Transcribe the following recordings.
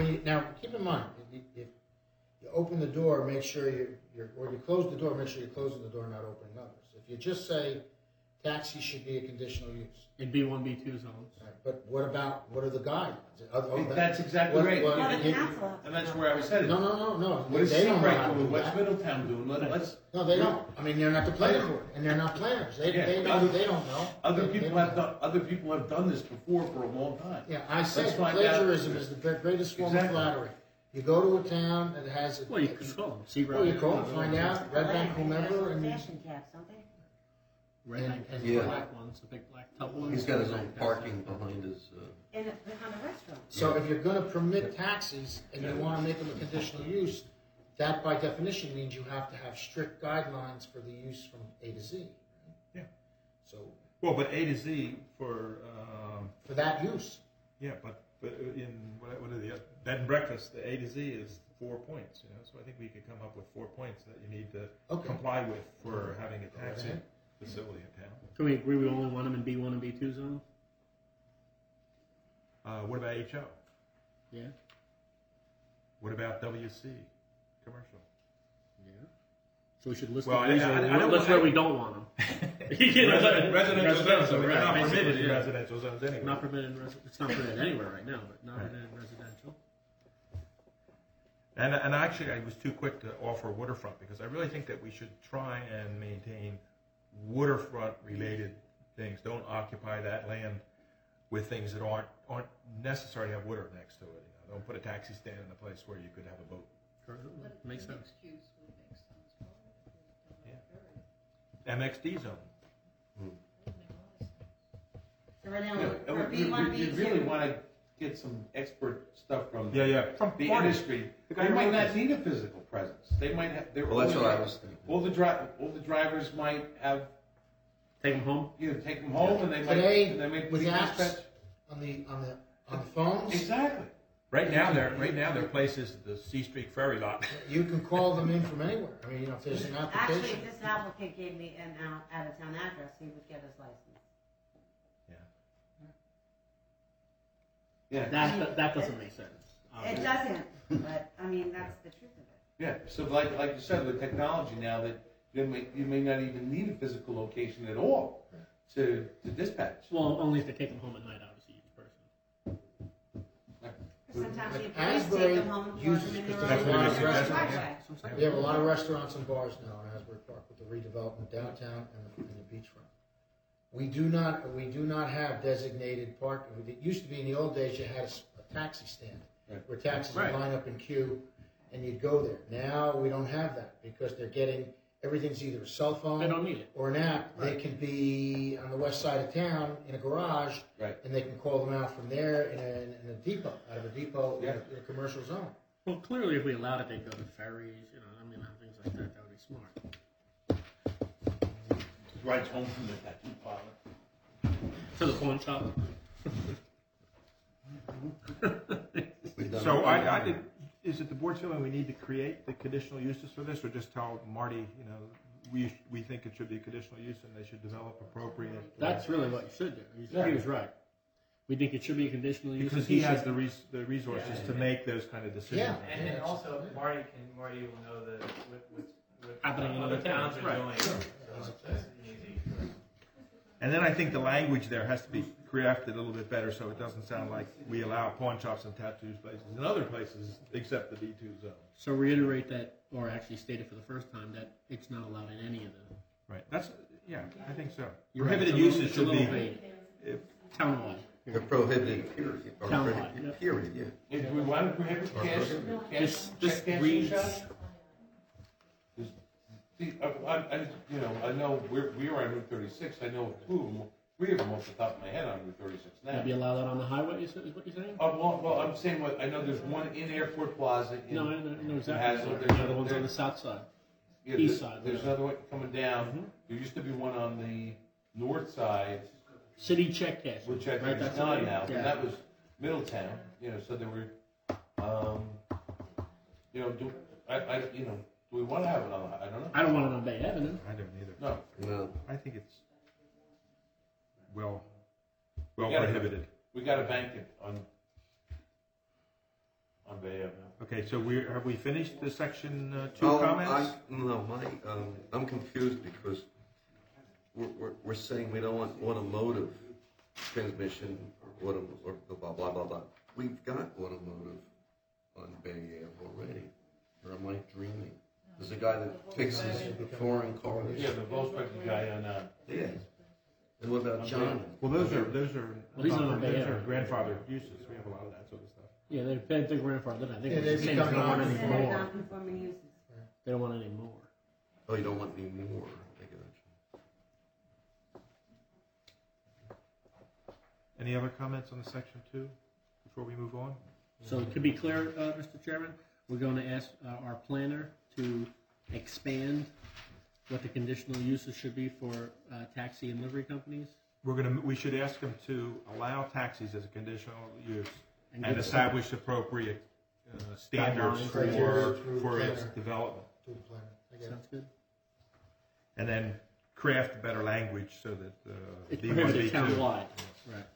mean, now keep in mind, if you open the door, make sure or you close the door, make sure you're closing the door, not opening others. If you just say taxi should be a conditional use. In B1, B2 zones. Right. But what are the guidelines? That's exactly right. And that's where I was headed. No. What is They don't know how to Seabright do doing? What's that. Middletown doing? No, they don't. I mean, they're not the planning board, and they're not planners. They don't know. Other people have done this before for a long time. Yeah, I say Let's find plagiarism is the greatest form of flattery. You go to a town that has a... Well, you could call them. Seabright. Well, you call them, find out, Red Bank, whomever, and... Fashion caps, don't they? Red Bank has Yeah. the black ones, the big black tub ones. He's got his own parking behind his. And on the restaurant. So if you're going to permit taxis and you want to make them a conditional use, that by definition means you have to have strict guidelines for the use from A to Z. Right? Yeah. So Well, but A to Z for that use. yeah, but in what are the bed and breakfast? The A to Z is 4 points. You know, so I think we could come up with 4 points that you need to comply with for having a taxi facility in town. Can we agree we only want them in B1 and B2 zones? What about HO? Yeah. What about WC? Commercial. Yeah. So we should list Well, the reasons list where we don't want them. Residential zones. They're not basically, permitted in residential zones anyway. Not permitted in it's not permitted anywhere right now, but not permitted in residential. And actually, I was too quick to offer waterfront because I really think that we should try and maintain waterfront-related things. Don't occupy that land with things that aren't necessary to have water next to it. You know, don't put a taxi stand in a place where you could have a boat. Makes sense. Yeah. MXD zone. So right now, You for B1, B2. really want to get some expert stuff from From the industry. They might not need a physical presence. They might have. Well, that's what I was thinking. All the drivers might have. Take them home. Take them home, and they might. Today, They might with apps dispatch. on the phones, Exactly. Right now, their place is the C Street Ferry lot. you can call them in from anywhere. I mean, if there's an Actually, application. if this applicant gave me an out-of-town address, he would get his license. Yeah. That doesn't make sense. It doesn't, but I mean, that's the truth of it. Yeah. So like you said, with technology now that you may not even need a physical location at all to dispatch. Well, only if they take them home at night, obviously, each person. Sometimes the police Asbury take them home and park uses them in their specific own restaurants. driveway. We have a lot of restaurants and bars now in Asbury Park with the redevelopment downtown and the beachfront. We do not have designated parking. It used to be in the old days you had a taxi stand where taxis would line up in queue and you'd go there. Now we don't have that because they're getting everything's either a cell phone They don't need it. or an app. They can be on the west side of town in a garage and they can call them out from there in a depot, out of a depot in a commercial zone. Well, clearly, if we allowed it, they'd go to ferries, things like that. That would be smart. Rides home from the tattoo parlor. To the pawn shop. So is it the board's feeling we need to create the conditional uses for this, or just tell Marty, we think it should be a conditional use and they should develop appropriate? That's really what you should do. He was right. We think it should be a conditional use. Because he has the resources to make those kind of decisions. Yeah. And also, Marty will know what Happening in other other towns towns, are right. doing. So it's easy. And then I think the language there has to be crafted a little bit better so it doesn't sound like we allow pawn shops and tattoos places in other places except the B2 zone. So reiterate that, or actually state it for the first time, that it's not allowed in any of them. Right. I think so. You're Prohibited right. uses should be townwide. They're prohibited, period. Or Townwide, prohibited, yeah. period, yeah. If we want to prohibit cash Just cash read. shops. See, I know we are on Route 36. I know three of them off the top of my head on Route 36 now. Maybe allow that on the highway, is what you're saying? Well, I'm saying I know there's one in Airport Plaza. No, I know exactly. Hazlet. The other one's on the south side. Yeah, East side, There's whatever. another one coming down. There used to be one on the north side, City check cash. which I right? think is That's gone it. now. Yeah. And that was Middletown. So there were, do we want to have it on? I don't know. I don't want it on Bay Avenue. I don't either. No. No. I think it's well prohibited. We got to bank it on Bay Avenue. Okay, so have we finished the section 2 comments? I'm confused because we're saying we don't want automotive transmission or blah, blah, blah, blah. We've got automotive on Bay Ave already. Or am I dreaming? There's a guy that fixes foreign cars. Yeah, the Volkswagen guy on Yeah. And what about John? Well, those are he's on the Bay those are Area. grandfathered uses. We have a lot of that sort of stuff. Yeah, they're paying their grandfather. I think Yeah, it's they the same. They become don't want any Instead of more. non-conforming uses. They don't want any more. Oh, you don't want any more. I got you. Any other comments on the section 2 before we move on? So to be clear, Mr. Chairman, we're going to ask our planner to expand what the conditional uses should be for taxi and livery companies. We should ask them to allow taxis as a conditional use And and give establish appropriate standards Guidelines. Criteria for its planner. development. To the planner. I get it. Sounds good. And then craft better language so that It's B1, prohibited B2. countywide. Right.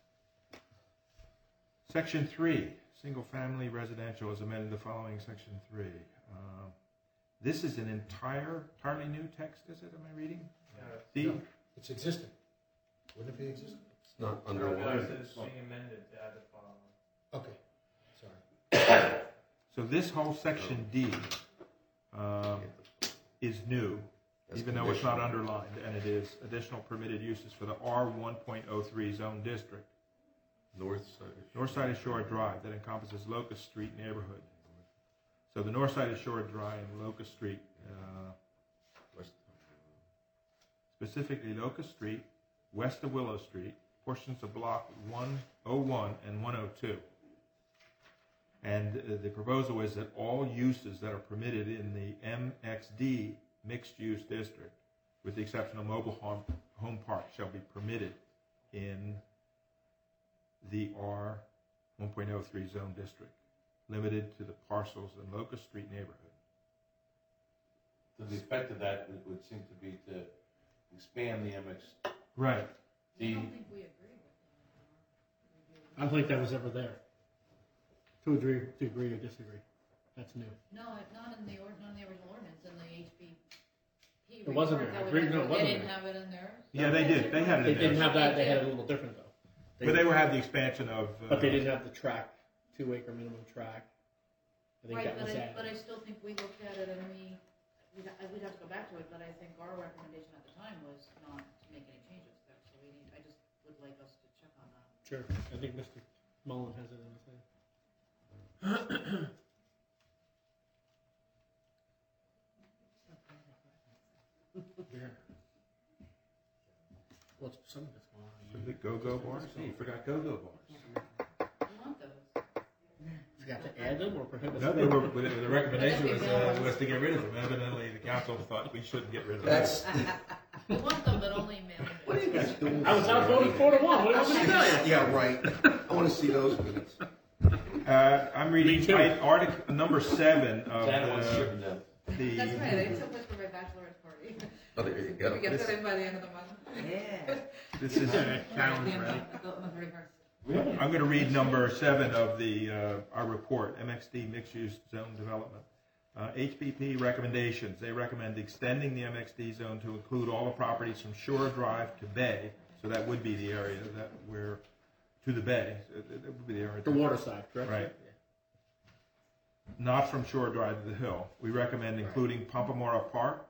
Section 3, single-family residential is amended the following Section 3. This is an entirely new text, is it? Am I reading? D? No, it's existing. Wouldn't it be existing? It's not No, underlined. it's being amended to add the following. Okay, sorry. So this whole Section D is new, That's even though it's not conditional. underlined, and it is additional permitted uses for the R1.03 zone district. North side. North side of Shore Drive that encompasses Locust Street neighborhood. So the north side of Shore Drive and Locust Street, West. specifically Locust Street, west of Willow Street, portions of Block 101 and 102. And the proposal is that all uses that are permitted in the MXD mixed-use district, with the exception of mobile home park, shall be permitted in the R1.03 zone district, limited to the parcels in Locust Street neighborhood. So the effect of that would seem to be to expand the MXD. Right. I don't think we agree with that. I don't think that was ever there. To agree or disagree. That's new. No, not in the original ordinance, in the HBP. It wasn't report there. that I we agree, no, went it through. wasn't They didn't there. have it in there. Yeah, they did. They had it They in didn't there. have that. They had it a little different though. But they had the expansion of... But they didn't have the track, 2 acre minimum track. I think Right, that was but I added. still think we looked at it and we'd have to go back to it, but I think our recommendation at the time was not to make any changes there, so I just would like us to check on that. Sure. I think Mr. Mullen has it in his thing. Well, it's something that's going on. The go-go bars? Oh, you forgot go-go bars. We want those. Forgot to add them or prohibit No, them? the recommendation was to get rid of them. Evidently, the council thought we shouldn't get rid of them. That's. We want them, but only mail. What are you guys doing? I was out voting 4-1. What do you want me to tell you? Yeah, right. I want to see those minutes. I'm reading Me too. article number 7 of Santa wants to ship them. the That's right, I took this for my bachelorette party. Oh, there you go. We get that in by the end of the month. Yeah. this is Challenge, right? I'm going to read number 7 of the our report, MXD mixed-use zone development. HPP recommendations. They recommend extending the MXD zone to include all the properties from Shore Drive to Bay. So that would be the area that we're to the Bay. That would be the area. The water side, correct? Right. Not from Shore Drive to the Hill. We recommend including Pompamora Park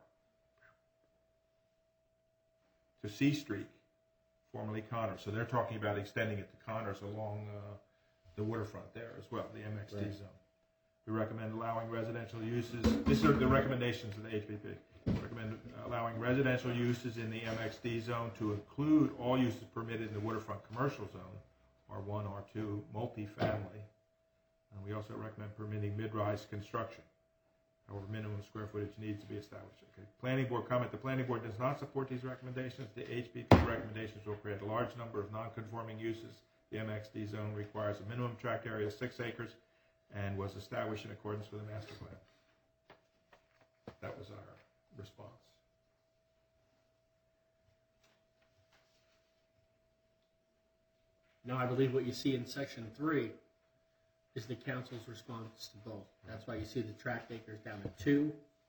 to C Street, formerly Connors. So they're talking about extending it to Connors along the waterfront there as well, the MXD zone. We recommend allowing residential uses. These are the recommendations of the HPP. We recommend allowing residential uses in the MXD zone to include all uses permitted in the waterfront commercial zone, R1, R2, multifamily. And we also recommend permitting mid-rise construction. However, minimum square footage needs to be established. Okay. Planning board comment. The planning board does not support these recommendations. The HPP recommendations will create a large number of non-conforming uses. The MXD zone requires a minimum tract area of 6 acres and was established in accordance with the master plan. That was our response. Now I believe what you see in section 3 is the council's response to both. That's why you see the tract acres down to 2.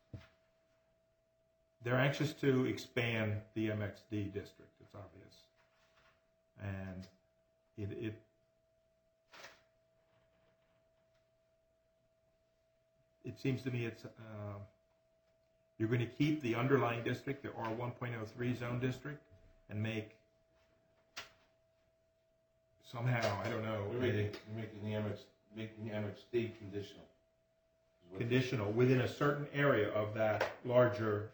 They're anxious to expand the MXD district, it's obvious. And it seems to me it's, you're going to keep the underlying district, the R1.03 zone district, and make somehow, I don't know. We're making the MXD conditional. Conditional within a certain area of that larger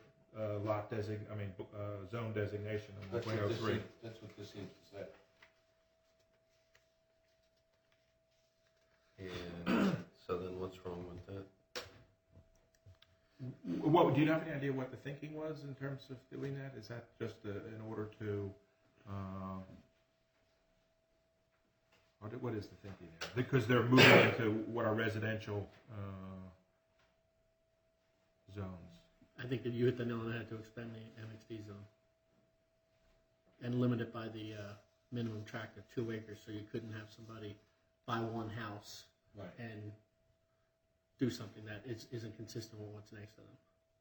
zone designation of That's what 1.03. That's what this seems to say. And so then what's wrong with that? What, do you have any idea what the thinking was in terms of doing that? Is that just in order to, what is the thinking there? Because they're moving into what are residential zones. I think that you hit the nail on the head to expand the MXD zone and limit it by the minimum tract of 2 acres, so you couldn't have somebody buy one house Right. and do something that isn't consistent with what's next to them.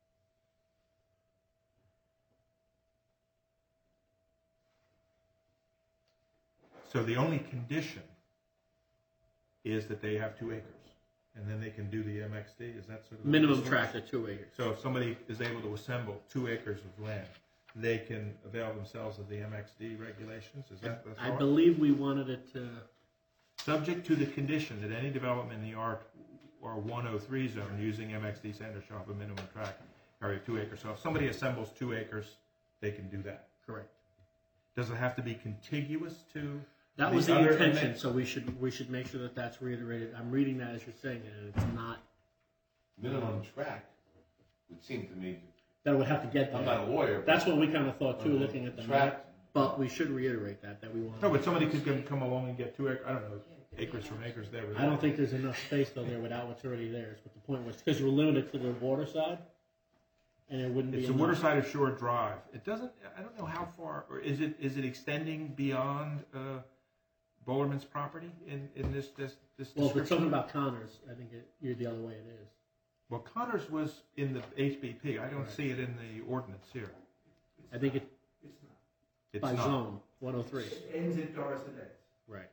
So the only condition is that they have 2 acres, and then they can do the MXD. Is that sort of Minimum tract of 2 acres. So if somebody is able to assemble 2 acres of land, they can avail themselves of the MXD regulations. Is that the I thought? believe we wanted it to. Subject to the condition that any development in the R103 zone using MXD standards shall have a minimum tract area of 2 acres. So if somebody assembles 2 acres, they can do that. Correct. Does it have to be contiguous to? That was the other intention, so we should make sure that that's reiterated. I'm reading that as you're saying it, and it's not. Minimum track would seem to me. That would have to get there. I'm not a lawyer. That's what we kind of thought too, looking at the tract. map. But we should reiterate that we want. No, but somebody could come along and get 2 acres. I don't know, acres from acres there. I don't think there's enough space though there without what's already there. Is what the point was, because we're limited to the water side, and it wouldn't be. It's the enough. water side of Shore Drive. It doesn't. I don't know how far, or is it extending beyond Bolerman's property in this Well, if description? it's something about Connors, I think you're the other way it is. Well, Connors was in the HBP. I don't see it in the ordinance here. I think it's It's by not. zone 103. It ends at Doris and Ed's. Right.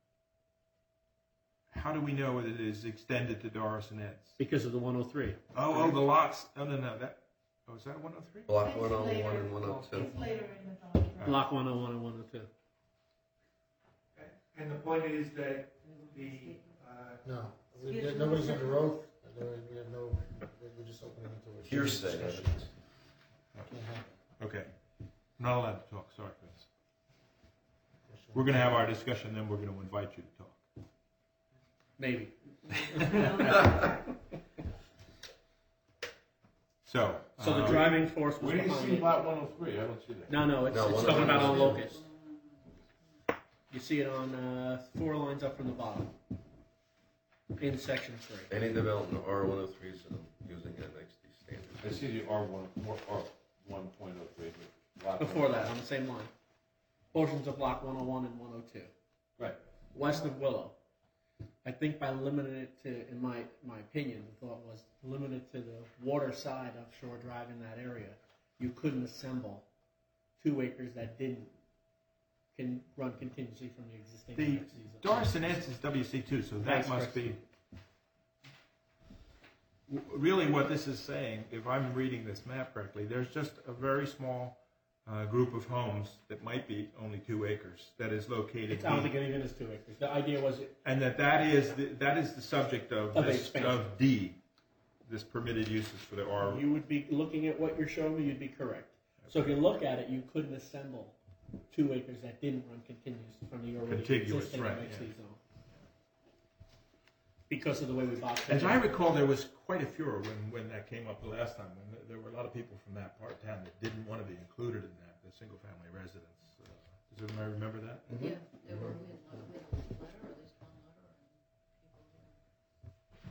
How do we know that it is extended to Doris and Ed's? Because of the 103. Oh, the lots. No. That. Oh, is that 103? Block 101 and 102. It's later in the thought. Block 101 and 102. And the point is that the, No, nobody's under oath. We have no. We're just opening it to a Hearsay discussion. evidence. Can't happen. Okay. I'm not allowed to talk. Sorry for this. We're going to have our discussion, then we're going to invite you to talk. Maybe. So. So the driving force was Where do you behind see it. lot 103? I don't see that. No, it's No, talking 101 about on is- Locust. You see it on 4 lines up from the bottom. In section 3. Any development of R103 zone using MXD standards. I see the R1.03. Lot Before that, on the same line. Portions of block 101 and 102. Right. West of Willow. I think by limiting it to, in my opinion, the thought was limited to the water side of Shore Drive in that area. You couldn't assemble 2 acres that can run contingency from the existing The MXD zone. Doris and Ed's is WC2, so that Vice must versa. be. Really, what this is saying, if I'm reading this map correctly, there's just a very small group of homes that might be only 2 acres that is located. I don't think it even is 2 acres. The idea was And that is the subject of Of this, expansion. of D, this permitted uses for the R. you would be looking at what you're showing me, you'd be correct. So if you look at it, you couldn't assemble 2 acres that didn't run continuous from the already Contiguous, existing right, MXD yeah. zone. Because of the way we boxed it. As in. I recall, there was quite a furor when that came up the last time. When there were a lot of people from that part of town that didn't want to be included in that, the single-family residence. Does everybody remember that? Yeah, there were, we had a letter, or at least one letter, and people were.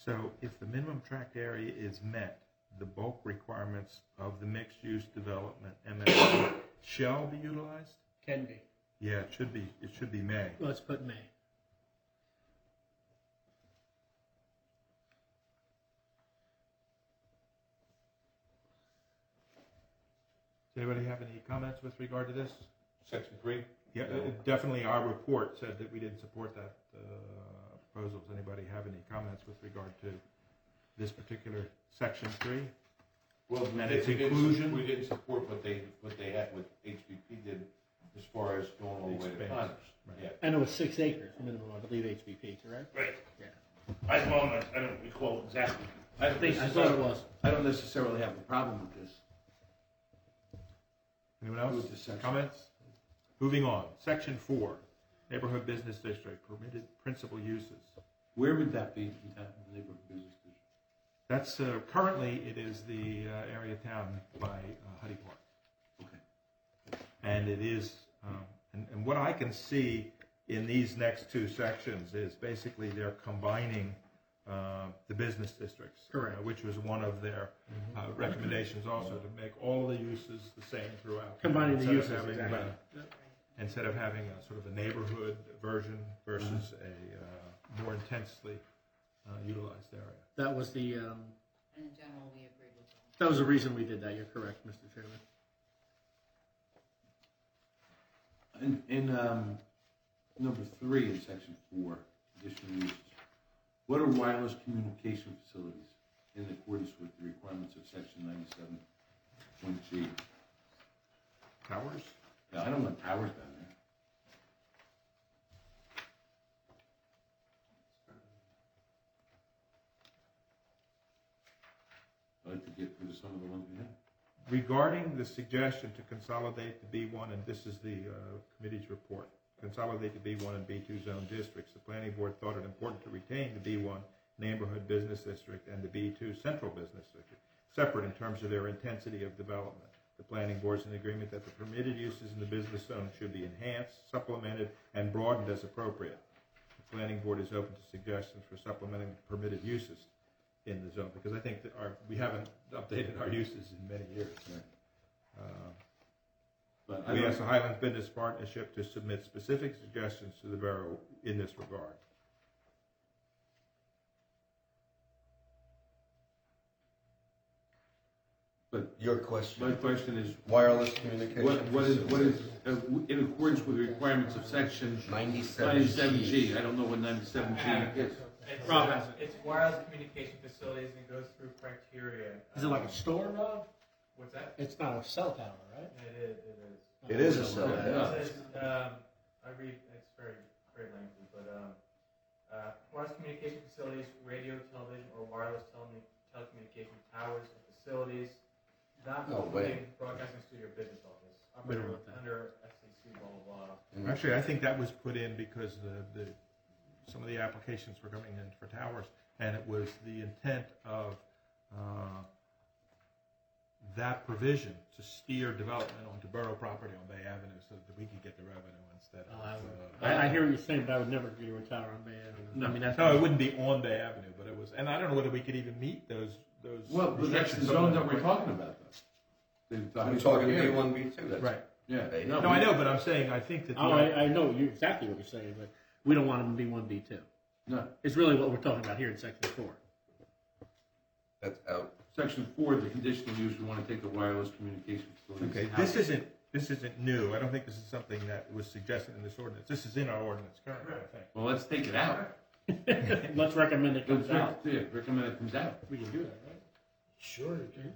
So if the minimum tract area is met, the bulk requirements of the mixed-use development MSD shall be utilized? Can be. Yeah, it should be may. Let's put may. Does anybody have any comments with regard to this? Section 3? Yeah, definitely our report said that we didn't support that proposal. Does anybody have any comments with regard to this particular section 3? Well, And its inclusion? we didn't support what they had, what HVP did as far as going all the way to Expanse. Connors. Right. Yeah. And it was 6 acres minimum, I believe, HBP, correct? Right. Yeah. I don't recall exactly. I thought it was. I don't necessarily have a problem with this. Anyone else? With this section. Comments? Moving on. Section 4, Neighborhood Business District, permitted principal uses. Where would that be in that neighborhood business district? That's currently it is the area of town by Huddy Park. Okay. And it is, and what I can see in these next two sections is basically they're combining the business districts. Correct. Which was one of their recommendations also, to make all the uses the same throughout. Combining the Instead of uses, having, exactly. Instead of having a sort of a neighborhood version versus a more intensely utilized area. That was the, And in general, we agreed with them. that was the reason we did that. You're correct, Mr. Chairman. In number 3 in section 4, additional uses. What are wireless communication facilities in accordance with the requirements of section 97.g? Towers? Yeah, I don't want towers down there. I'd like to get rid of some of the ones we have. Regarding the suggestion to consolidate the B1, and this is the committee's report, consolidate the B1 and B2 zone districts, the planning board thought it important to retain the B1 neighborhood business district and the B2 central business district, separate in terms of their intensity of development. The planning board is in agreement that the permitted uses in the business zone should be enhanced, supplemented, and broadened as appropriate. The planning board is open to suggestions for supplementing the permitted uses in the zone, because I think that we haven't updated our uses in many years. But I We don't- asked the Highlands Business Partnership to submit specific suggestions to the Borough in this regard. But Your question, my question is, wireless communication. what is in accordance with the requirements of section 97G? I don't know what 97G is. Rob has It's wireless communication facilities and it goes through criteria. Is it like a store, Rob? What's that? It's not a cell tower, right? It is. It is a cell Yeah. tower. It says, I read, it's very lengthy, but wireless communication facilities, radio, television, or wireless telecommunication towers and facilities, not No including way. broadcasting studio or business office. We don't want that. Under FCC, blah, blah, blah. Actually, I think that was put in because some of the applications were coming in for towers, and it was the intent of that provision to steer development onto borough property on Bay Avenue so that we could get the revenue instead of... I hear what you're saying, but I would never agree to a tower on Bay Avenue. No. I mean, that's No, it wouldn't be on Bay Avenue, but it was, and I don't know whether we could even meet those Well, but that's the zone that we're talking about, though. I'm talking B1, B2. That's Right. Yeah. No, I know, but I'm saying, I think that... Oh, I know exactly what you're saying, but we don't want them to be 1, B2. No. It's really what we're talking about here in section 4. That's out. Section 4, the conditional use, we want to take the wireless communication facilities. Okay, out. this isn't new. I don't think this is something that was suggested in this ordinance. This is in our ordinance currently, I think. Well, let's take it out. Let's recommend it comes out. Yeah, recommend it comes out. We can do that, right? Sure you can.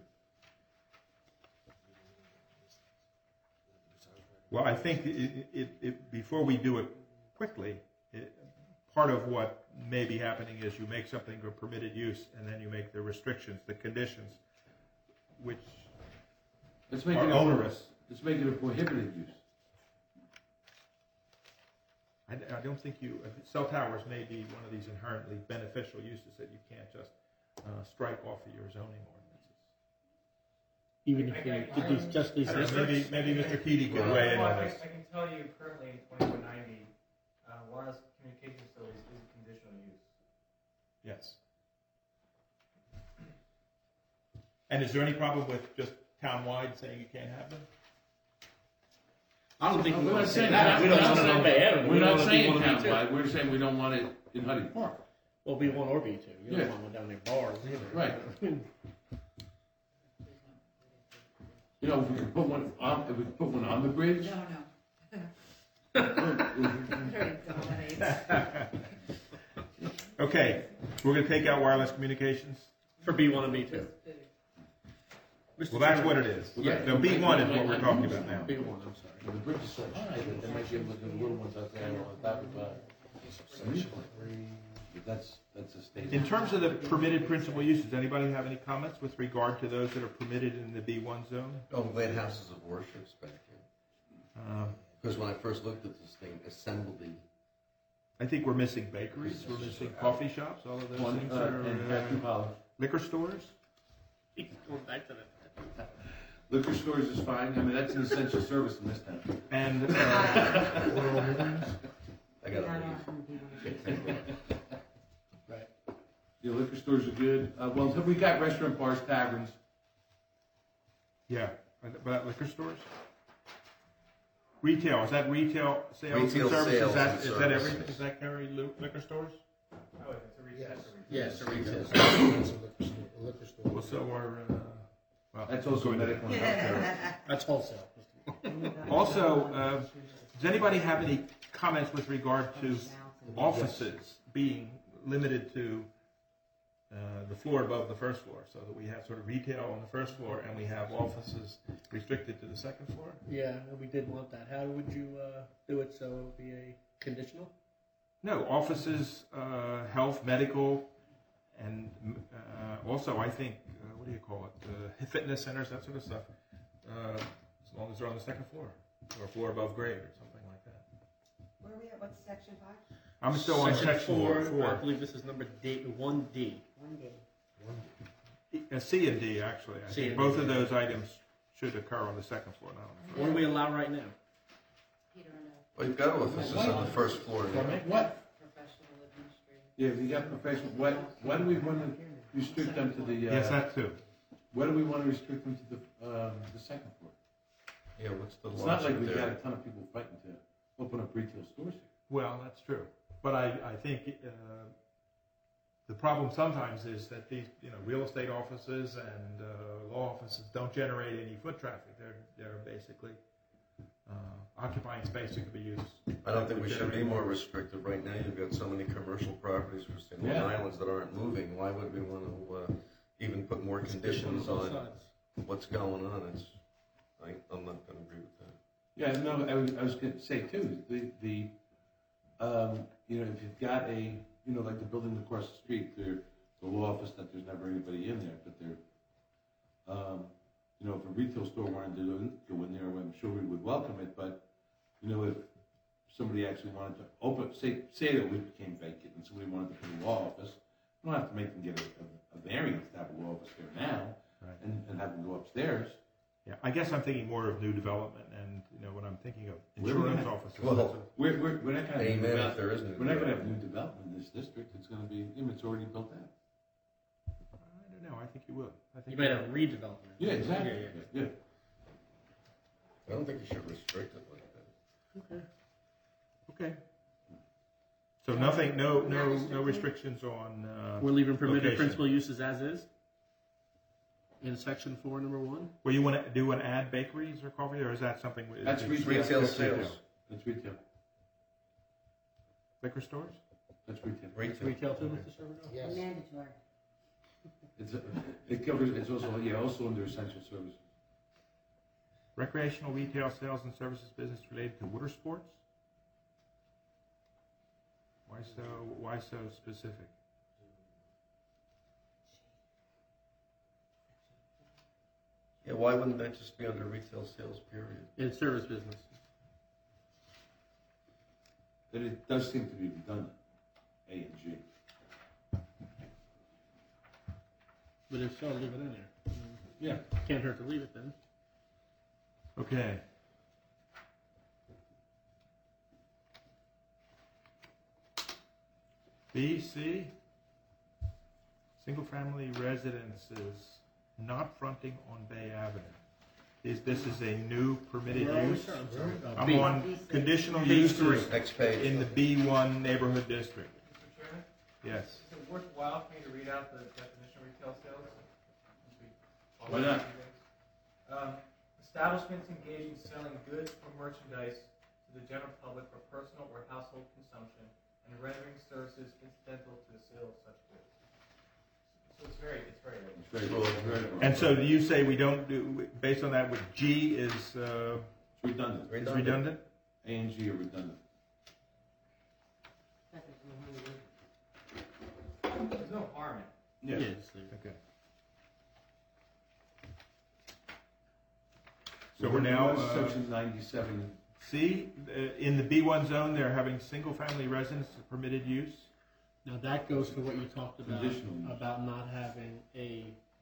Well, I think before we do it quickly, part of what may be happening is you make something a permitted use, and then you make the restrictions, the conditions, which Let's make are it onerous. Let's make it a prohibited use. I don't think cell towers may be one of these inherently beneficial uses that you can't just strike off of your zoning ordinances. Even if we did these, just these I don't know, districts. maybe Mr. Keating could weigh in on I this. can tell you currently in 2190, wireless communication facilities is a conditional use. Yes. And is there any problem with just town-wide saying you can't have them? I don't think We're want not to saying say that. We don't want it on Bay Avenue. We're We not want saying it to be one of townwide, we're saying we don't want it in Huddy Park. Well, B1 or B2. You Yeah. don't want one down near bars either. Right. You know, if we could put one on the bridge. No, Very dominates. Okay, we're going to take out wireless communications. For B1 and B2. Well, that's what it is. Yeah. No, B1 is what we're talking about now. B1, I'm sorry. The bridge is so high that they might be able to do the little ones out there on top of That's a state. In terms of the permitted principal uses, anybody have any comments with regard to those that are permitted in the B1 zone? Oh, I'm glad houses of worship's back in. Because when I first looked at this thing, assembly. I think we're missing bakeries, we're missing coffee shops, all of those things that are liquor stores. He's going back to that. Liquor stores is fine. I mean, that's an essential service in this town. And I got it. Right. Yeah, liquor stores are good. Well, we got restaurant, bars, taverns. yeah, but liquor stores. Retail, is that retail sales Retail and service? sales Is that and everything? services. Does that carry liquor stores? Oh, it's a recess. Yes, a retail. That's a liquor store. Well, so are. Well, That's also medical and healthcare. That's wholesale. also, does anybody have any comments with regard to offices being limited to the floor above the first floor, so that we have sort of retail on the first floor and we have offices restricted to the second floor? Yeah, we did want that. How would you do it so it would be a conditional? No, offices, health, medical, and also I think, what do you call it, fitness centers, that sort of stuff, as long as they're on the second floor, or floor above grade, or something like that. Where are we at? What's section 5? I'm still on section 4. I believe this is number 1D. 1 day. C and D, actually. I C think and both D. of those items should occur on the second floor, not on the first. What do we allow right now? Peter and Well, you've got offices on the first floor. What? professional administrator. Yeah, we got professional. Why do we want to restrict them to the? Yes, that too. Why do we want to restrict them to the second floor? Yeah, what's the It's not like logic we've got there? a ton of people fighting to open up retail stores here. Well, that's true. But I think the problem sometimes is that these, real estate offices and law offices don't generate any foot traffic. They're basically occupying space that could be used. I don't think we should be more restrictive. Right now, you've got so many commercial properties for single islands that aren't moving. Why would we want to even put more conditions on what's going on? I'm not going to agree with that. Yeah, no, I was going to say too, if you've got like the building across the street, the law office, that there's never anybody in there, but if a retail store wanted to go in there, I'm sure we would welcome it, but, if somebody actually wanted to open, say that we became vacant and somebody wanted to put a law office, we don't have to make them get a variance to have a law office there now, Right. and have them go upstairs. Yeah, I guess I'm thinking more of new development, and when I'm thinking of Where we insurance at? offices. Well, We're not going to amen if there is new we're not going to have development. new development in this district. It's going to be, it's already built out. I don't know. I think you will. I think You might have redevelopment. Yeah, exactly. Yeah. Yeah. I don't think you should restrict it like that. Okay. So nothing, no restrictions on. We're leaving permitted location. principal uses as is? In section 4, number 1? Well, you want to do an add bakeries or coffee, or is that something? That's it's retail. Retail sales. That's retail. Liquor stores? That's retail. Retail. Retail too, Mr. Servado? Yes. Mandatory. It covers. It's also under essential services. Recreational retail sales and services business related to water sports? Why so specific? Yeah, why wouldn't that just be under retail sales, period? In service business. But it does seem to be redundant. A and G. But if so, leave it in there. Yeah. Can't hurt to leave it then. Okay. B, C, single-family residences. not fronting on Bay Avenue. This is a new permitted use. I'm B. on conditional Page uses three, next page. in the B1 neighborhood district. Mr. Chairman, Yes. is it worthwhile for me to read out the definition of retail sales? Why not? Establishments engaged in selling goods or merchandise to the general public for personal or household consumption and rendering services incidental to the sale of such goods. So it's very late. It's very broad. And so do you say we don't do, based on that, with G is It's redundant. is redundant? A and G are redundant. There's no harm in it. Yes. Okay. So we're now, Section 97. C, in the B1 zone, they're having single-family residence permitted use. Now that goes to what you talked about, Conditional use. about not having a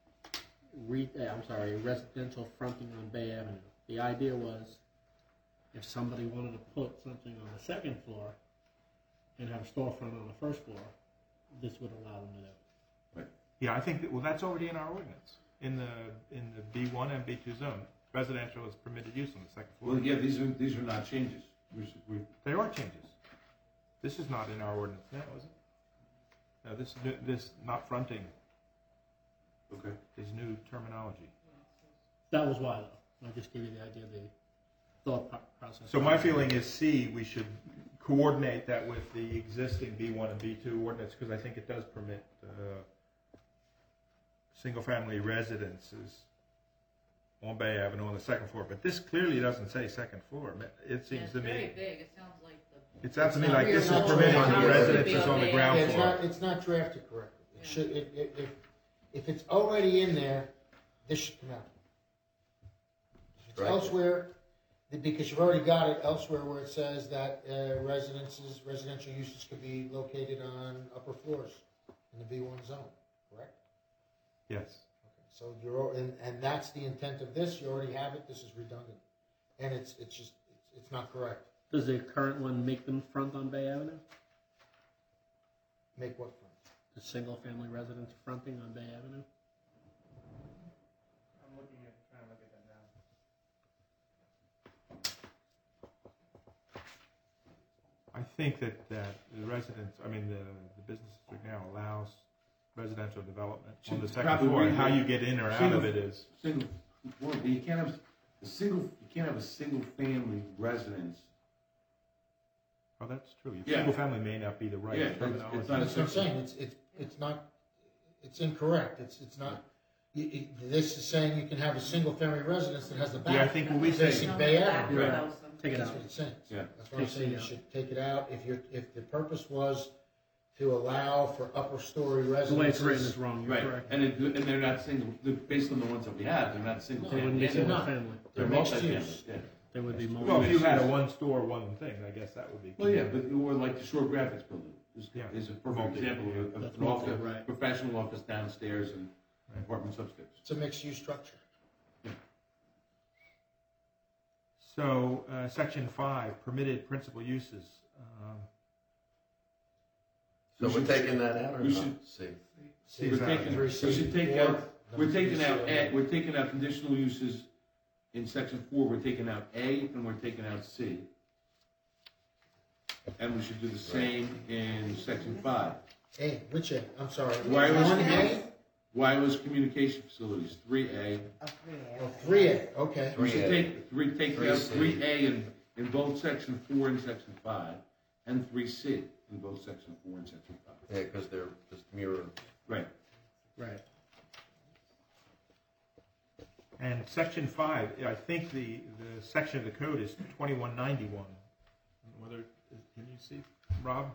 residential fronting on Bay Avenue. The idea was, if somebody wanted to put something on the second floor and have a storefront on the first floor, this would allow them to do it. Yeah, I think that, well, that's already in our ordinance, in the B1 and B2 zone. Residential is permitted use on the second floor. Well, yeah, these are not changes. There are changes. This is not in our ordinance now, is it? No, this not fronting Okay. is new terminology. That was why, though. I just gave you the idea of the thought process. So my feeling is C, we should coordinate that with the existing B1 and B2 ordinance, because I think it does permit single-family residences on Bay Avenue on the second floor. But this clearly doesn't say second floor. It seems to It's very me, big, it sounds like the. it sounds to me It's like not- this it's is not permitting drafted. residences on the Yeah, ground Yeah, floor. it's not drafted correctly. It should, if it's already in there, this should come out. If it's Right. elsewhere, because you've already got it elsewhere where it says that residential uses could be located on upper floors in the B1 zone, correct? Yes. Okay, so and that's the intent of this, you already have it, this is redundant. And it's not correct. Does the current one make them front on Bay Avenue? Make what from? The single-family residence fronting on Bay Avenue? I'm trying to look at that now. I think that the residents, the business district now allows residential development on the Should second probably floor. And read how the you get in or out of it is, Single, well, but you can't have a single family residence. oh, that's true. Yeah. Single family may not be the right Yeah, terminology. it's not That's what I'm saying, it's not, it's incorrect, it's not, this is saying you can have a single-family residence that has the back. Yeah, I think what we say, Facing Bay Avenue. Right. Right. Take it That's out. what it's saying. Yeah. That's what I'm saying, you Take it out. should take it out, if the purpose was to allow for upper story The way it's written is residences. wrong, you're Right, correct. and they're not single, based on the ones that we have, they're not single They wouldn't family. be They're not. single-family. They're They're mixed multi-family, use. yeah. They would be well, multi. if you had a one store, one thing, I guess that would be. Well, yeah, but, or like the Shore Graphics building Yeah. is a perfect Multi. example of That's an office, multi, right. professional office downstairs and apartments upstairs. It's a mixed-use structure. So, section 5, permitted principal uses. So we're taking that out or we not? should- See. See, We're it's taking, number we C, should take or out, number we're taking 3C. out, we're taking out conditional uses in section 4, we're taking out A and we're taking out C. And we should do the same in section 5. A, which A? I'm sorry. Wireless, 1A? wireless communication facilities, 3A. Oh, 3A. Oh, 3A, okay. We should 3A. take out 3A in both section 4 and section 5, and 3C in both section 4 and section 5. Yeah, because they're just mirror. Right. Right. And section 5, I think the section of the code is 2191. Whether, can you see, Rob?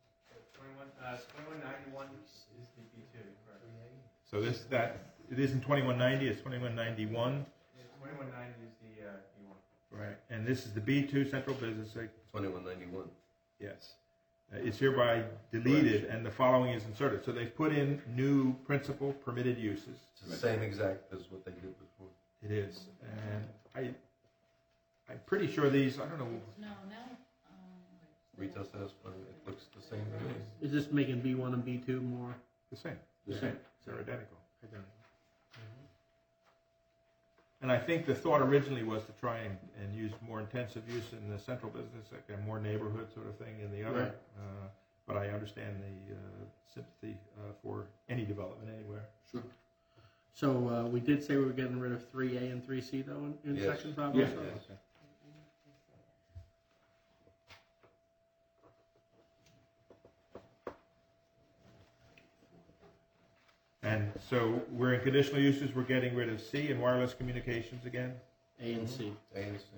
2191 is the B2, correct? So it isn't 2190, it's 2191. Yeah, 2190 is the B1. Right. And this is the B2 Central Business District. 2191. Yes. It's hereby deleted and the following is inserted. So they've put in new principal permitted uses. It's the same exact as what they did before. It is. And I'm pretty sure these, I don't know. No, Retail sales, it looks the same to me. Is this making B1 and B2 more? The same. The same. They're identical. And I think the thought originally was to try and use more intensive use in the central business, like a more neighborhood sort of thing in the other. Right. But I understand the sympathy for any development anywhere. Sure. So we did say we were getting rid of 3A and 3C though in Yes. section 5. Yeah. also? Yes. And so we're in conditional uses, we're getting rid of C and wireless communications again. A and C. A and C.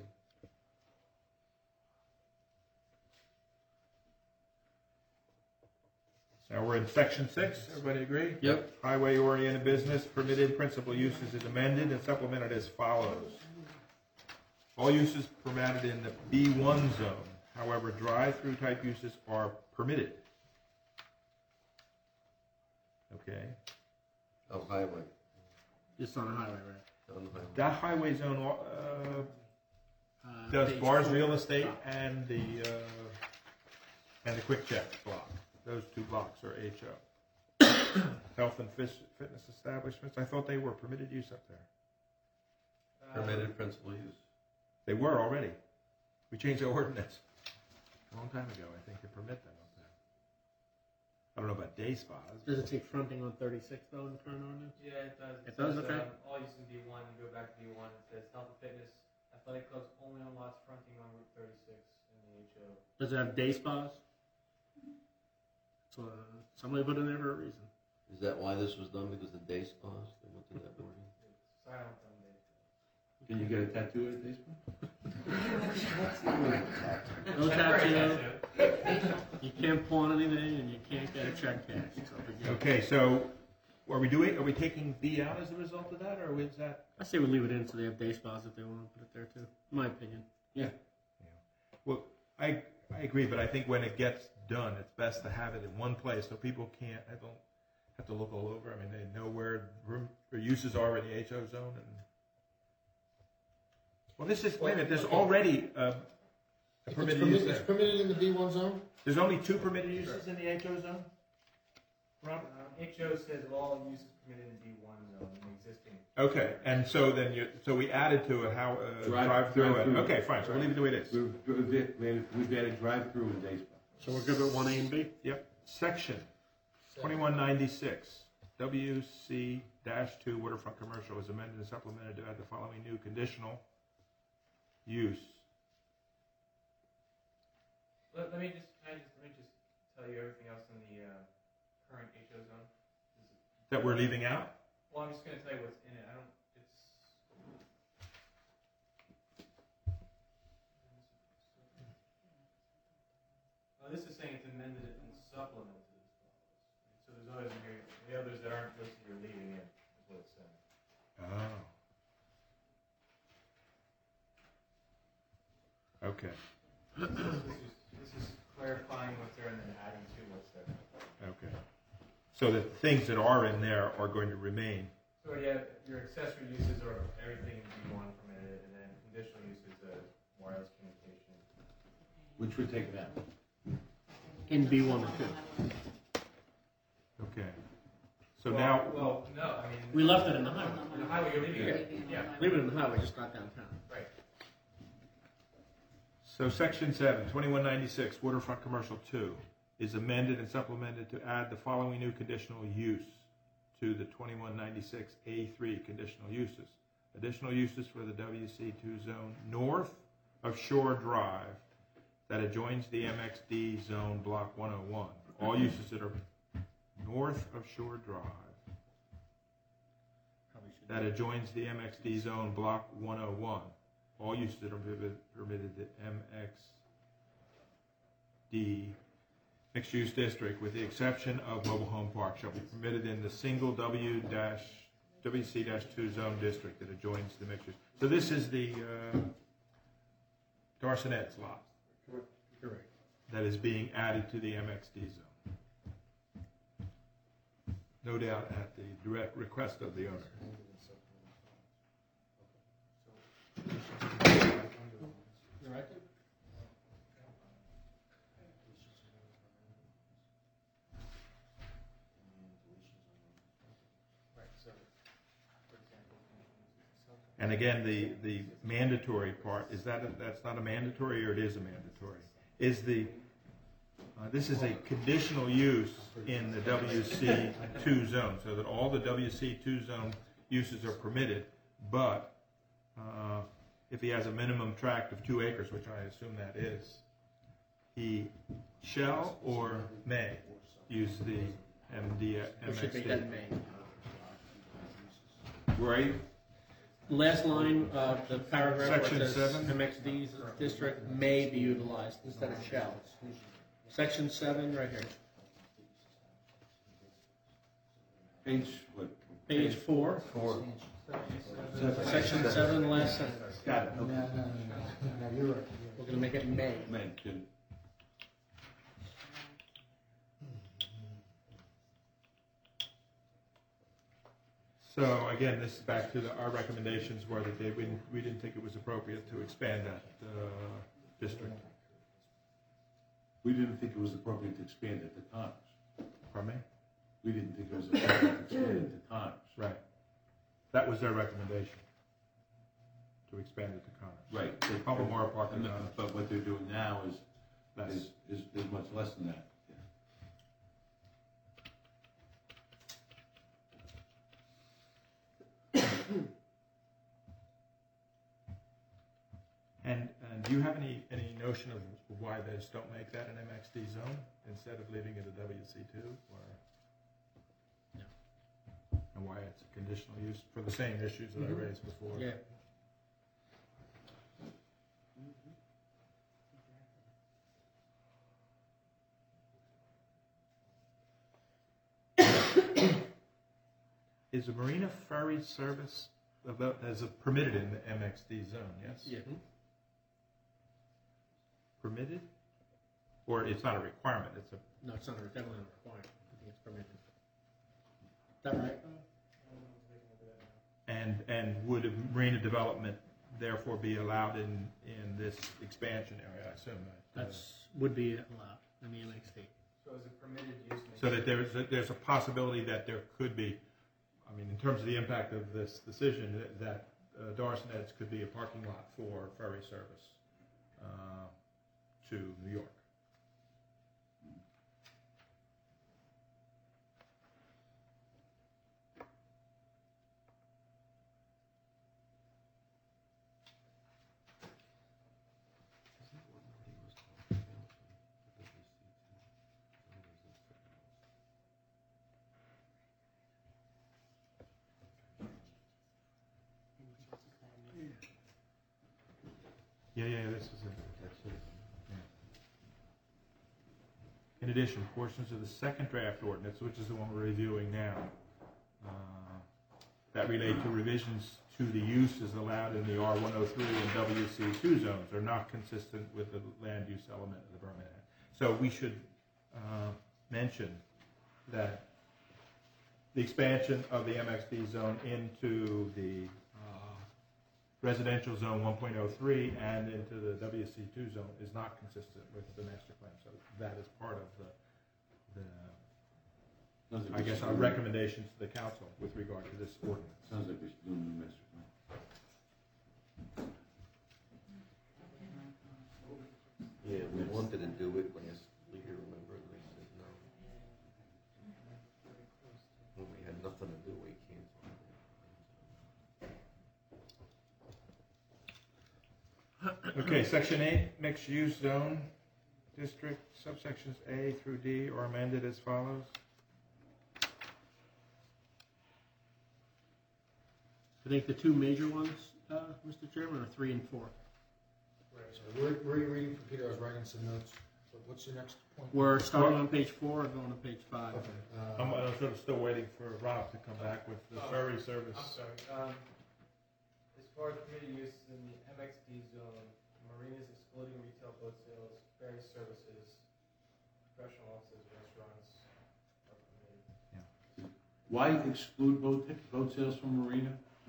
Now we're in section 6, everybody agree? Yep. Highway-oriented business, permitted principal uses is amended and supplemented as follows. All uses permitted in the B1 zone, however, drive-through type uses are permitted. Okay. Oh, highway. Just on a highway, right? On the highway. That highway zone does page bars 4. real estate and the quick check block. Those 2 blocks are HO. Health and fitness establishments, I thought they were permitted use up there. Permitted principal use. They were already. We changed the ordinance a long time ago, I think, to permit them up there. I don't know about day spas. Does it say fronting on 36 though in the current ordinance? Yeah, it does. It does, says, okay. All uses in B1, you go back to B1, it says health and fitness, athletic clubs only on lots fronting on Route 36 in the HO. Does it have day spas? So somebody put it in there for a reason. Is that why this was done? Because the day spas? They went to that wording? It's silent on day. Can you get a tattoo at this point? No tattoo. You can't pawn anything, and you can't get a check cash. So forget it. Okay, so are we taking B out as a result of that, or is that? I say we leave it in so they have day spas if they want to put it there too. My opinion. Yeah. Well, I agree, but I think when it gets done, it's best to have it in one place so people don't have to look all over. I mean, they know where room or uses are in the HO zone. And well, this is wait a minute. There's already a permitted use It's there. permitted in the B1 zone? There's only 2 permitted uses in the HO zone. Robert. HO says all uses permitted in B1 zone in the existing. Okay, and so then so we added to it how drive through. drive-through. Okay, fine. So we'll leave it the way it is. We've added drive-through and day spa. So we're good with 1A and B? Yep. Section 2196 WC-2 waterfront commercial is amended and supplemented to add the following new conditional use. Let me just tell you everything else in the current HO zone. That we're leaving out? Well, I'm just going to tell you what's in it. This is saying it's amended and supplemented as follows. So there's others in here. The others that aren't listed you're leaving in, is what it's saying. Oh. Okay. This is clarifying what's there and then adding to what's there. Okay. So the things that are in there are going to remain. So yeah, your accessory uses are everything in B1 permitted, and then conditional uses wireless communication. Which we're taking out. In B1 or 2. Okay. So now. Well, no, I mean. We left it in the highway. In the highway, you're leaving it. Yeah. Leave it in the highway, just not downtown. Right. So section 7, 2196, waterfront commercial 2, is amended and supplemented to add the following new conditional use to the 2196A3 conditional uses. Additional uses for the WC2 zone north of Shore Drive that adjoins the MXD zone block 101. All uses that are north of Shore Drive that adjoins the MXD zone block 101. All uses that are permitted in MXD mixed-use district, with the exception of mobile home park, shall be permitted in the single WC-2 zone district that adjoins the mixed-use. So this is the Darcenet's lot. Correct. That is being added to the MXD zone. No doubt at the direct request of the owner. And again, the mandatory part, that's not a mandatory, or it is a mandatory? Is this is a conditional use in the WC2 zone, so that all the WC2 zone uses are permitted, but if he has a minimum tract of 2 acres, which I assume that is, he shall or may use the It should be that MXD. may. Right? Last line of the paragraph Section where it says 7. MXD district may be utilized instead of shall. Section 7, right here. Page what? Page 4. Section 7, last sentence. Got it. No, Okay. you're right. We're going to make it may. Man, good. So again, this is back to our recommendations were that we didn't think it was appropriate to expand that district. We didn't think it was appropriate to expand it to Connors. Pardon me? We didn't think it was appropriate to expand it to Connors. Right. That was their recommendation, to expand it to Connors. Right. So Palomar Park and But what they're doing now is less. much less than that. And do you have any notion of why they just don't make that an MXD zone instead of leaving it a WC2? Or No. And why it's a conditional use for the same issues that I raised before? Yeah. Is a marina ferry service permitted in the MXD zone? Yes. Yeah. Permitted, or it's not a requirement? It's a No, it's not definitely not required. I think it's permitted. Is that right? and would a marina development therefore be allowed in this expansion area? I assume that. Would be allowed in the MXD. So is it permitted use? So that there's a possibility that there could be, I mean, in terms of the impact of this decision, that Darsonets could be a parking lot for ferry service to New York. Yeah, this is it. That's it. Yeah. In addition, portions of the second draft ordinance, which is the one we're reviewing now, that relate to revisions to the uses allowed in the R103 and WC2 zones are not consistent with the land use element of the Berman Act. So we should mention that the expansion of the MXD zone into the residential zone 1.03 and into the WC2 zone is not consistent with the master plan. So that is part of I guess our recommendations to the council with regard to this ordinance. Sounds like we should do a new master plan. Yeah, we wanted to do it last year, remember, and they said no. When we had nothing to do, we canceled it. Okay, section 8, mixed use zone district, subsections A through D are amended as follows. I think the two major ones, Mr. Chairman, are 3 and 4. So where are you reading from, Peter? I was writing some notes. What's your next point? We're starting on page 4 or going to page 5? Okay. I'm sort of still waiting for Rob to come back with the ferry service. I'm sorry. As far as permitted uses in the MXD zone, marinas excluding retail boat sales, ferry services, professional offices, restaurants are permitted. Why exclude boat sales from marina?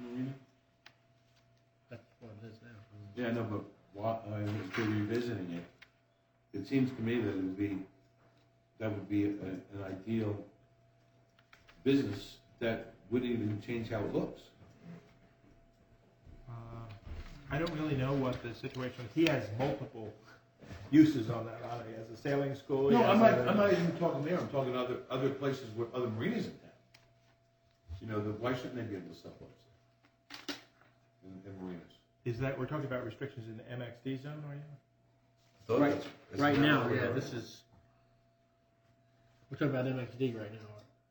That's what it is now. Yeah, no, but why, if they're revisiting it, it seems to me that would be an ideal business that wouldn't even change how it looks. I don't really know what the situation is. He has multiple uses on that lot. He has a sailing school. No, I'm not even talking there. I'm talking other places where other marinas in town. You know, why shouldn't they be able to sell boats in marinas? Is that, we're talking about restrictions in the MXD zone, are you? Thought Right, that's- isn't right that now, where we yeah, are? this is, we're talking about MXD right now.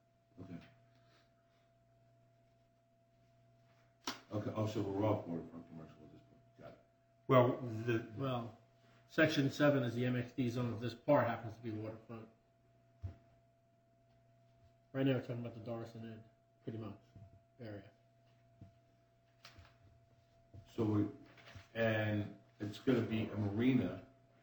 Okay. Oh, so we're off waterfront commercial at this point. Got it. Well, Well, section 7 is the MXD zone of this part, happens to be waterfront. Right now, we're talking about the Dorison Inn, pretty much, area. So and it's gonna be a marina.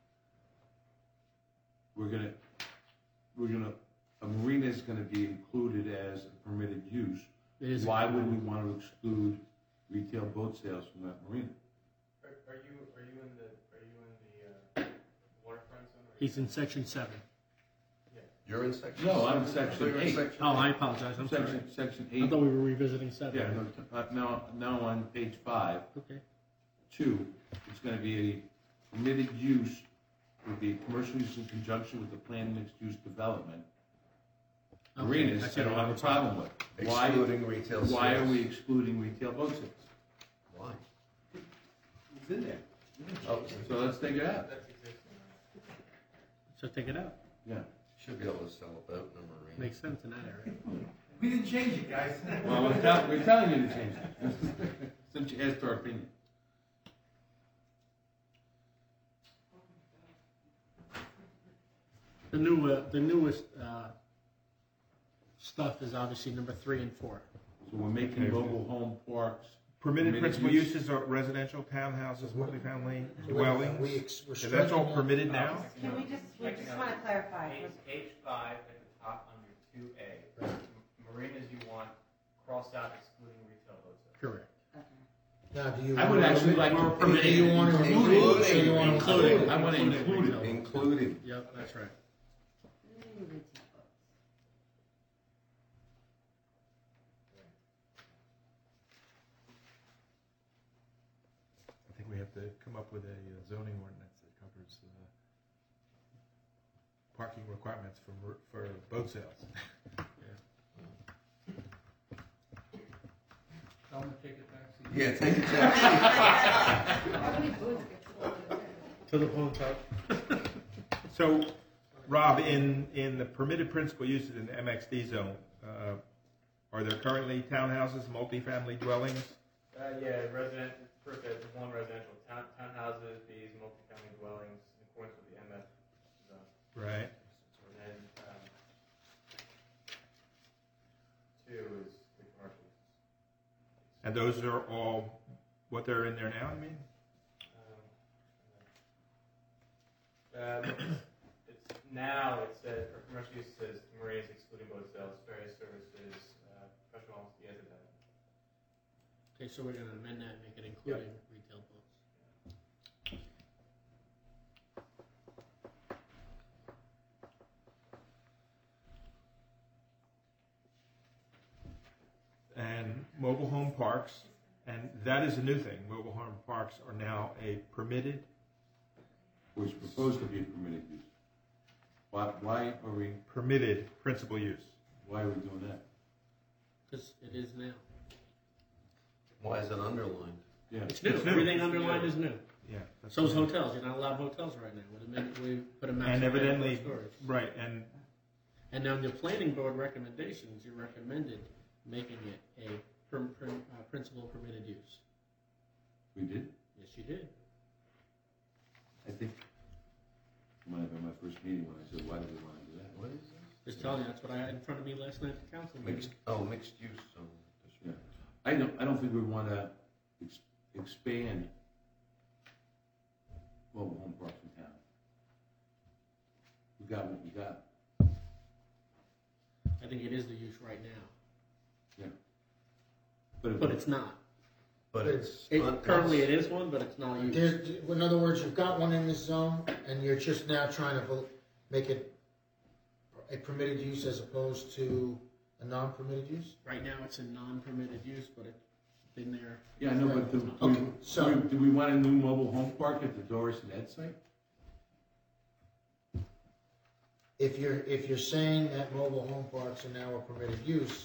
A marina is gonna be included as a permitted use. It is. Why would we want to exclude retail boat sales from that marina? Are you in the waterfront zone? He's in section 7. You're in section? No, I'm in So section you're in 8. section Oh, I eight. apologize, I'm sorry. Section I 8. thought we were revisiting 7. Yeah, no, now on page 5, Okay. 2, it's going to be a permitted use would be commercial use in conjunction with the planned mixed-use development. Okay, Marinas, see I don't what have a you're problem with. Why, Excluding retail sales. why are we excluding retail boat sales? Why? It's in there. Oh, So let's take it out. That's existing. So take it out. Yeah. should be able to sell a boat in a marina. Makes sense in that area. We didn't change it, guys. Well, we're telling you to change it. Since you asked our opinion. The newest stuff is obviously number 3 and 4. So we're making Okay. mobile home parks. permitted Permitted principal use. uses are residential townhouses, multifamily We're dwellings. we're So that's all striking permitted now? Can we just want to clarify? Page 5 at the top under 2A. Marinas you want crossed out excluding retail boat sales. Correct. Okay. Now, do you? I would actually like to Do you want to include it? So you want to include it? I want to include it. Including. Yep, that's right. Retail boats. I think we have to come up with a zoning ordinance that covers parking requirements for boat sales. I'm gonna take it back. Yeah, take it back. How many boats get sold in there? To the pawn shop. So, Rob, in the permitted principal uses in the MXD zone, are there currently townhouses, multifamily dwellings? Yeah, first there's one residential townhouses, Bs, multifamily dwellings, in accordance with the MF zone. Right. And then 2 is the commercial. And those are all what they're in there now, I mean? It's now, it says, for commercial use, it says marinas excluding boat sales, various services, professional office, yes, it does. Okay, so we're going to amend that and make it including retail boats. And mobile home parks, and that is a new thing. Mobile home parks are now a permitted, Was proposed to be a permitted use. Why are we principal use. doing that? Because it is now. Why is it underlined? Yeah. It's new. It's new. Everything underlined is new. Yeah. that's So is right. hotels. You're not allowed hotels right now. We put a And maximum evidently, for storage. right, and And now in the planning board recommendations, you recommended making it a principal permitted use. We did? Yes, you did. I think it might have been my first meeting when I said, why do we want to do that? What is this? Just telling you, that's what I had in front of me last night at the council meeting. Mixed use zone. Yeah. I don't think we want to expand mobile home parks in town. We got what we got. I think it is the use right now, Yeah. but it's not. But it's. Currently it is one, but it's not used. In other words, you've got one in this zone, and you're just now trying to make it a permitted use as opposed to a non-permitted use? Right now it's a non-permitted use, but been there. Yeah, I know, but Okay, so- do we want a new mobile home park at the Doris and Ed site? If you're saying that mobile home parks are now a permitted use,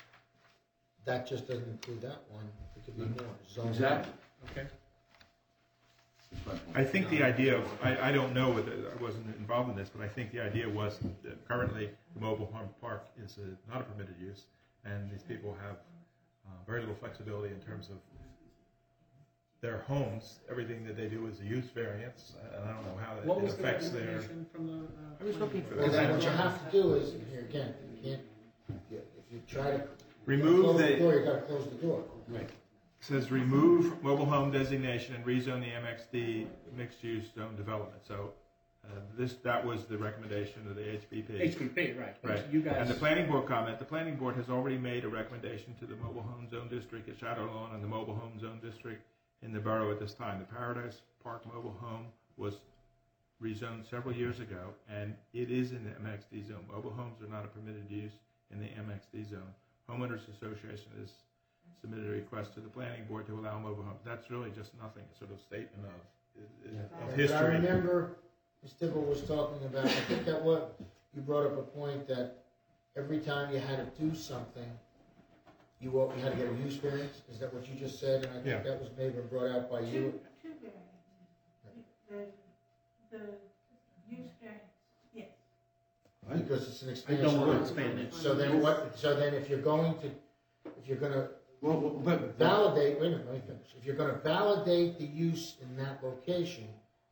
that just doesn't include that one. It could be more zoning. Exactly. Okay. That's my point. I think the idea of, I don't know, whether I wasn't involved in this, but I think the idea was that currently the mobile home park is not a permitted use, and these people have very little flexibility in terms of their homes. Everything that they do is a use variance, and I don't know how What it was the affects their. recommendation from the? I was looking for Well, that. then what you have to do is, here again, you can't, if you try to Remove close the the, door, you gotta close the door. Right. says remove mobile home designation and rezone the MXD mixed-use zone development. So that was the recommendation of the HBP. HPP, right. Right. You guys. And the planning board comment, the planning board has already made a recommendation to the mobile home zone district at Shadow Lawn and the mobile home zone district in the borough at this time. The Paradise Park mobile home was rezoned several years ago, and it is in the MXD zone. Mobile homes are not a permitted use in the MXD zone. Homeowners Association has submitted a request to the planning board to allow mobile homes. That's really just nothing, a sort of statement of But history. I remember Ms. Dibble was talking about, I think that what, you brought up a point that every time you had to do something, you had to get a use variance. Is that what you just said? And I think Yeah. that was maybe brought out by you. Two variances. The use variance, yes. Because it's an I expansion. don't want to expand it. So then what, so then if you're gonna Well, but validate, wait a minute, let me finish. If you're gonna validate the use in that location,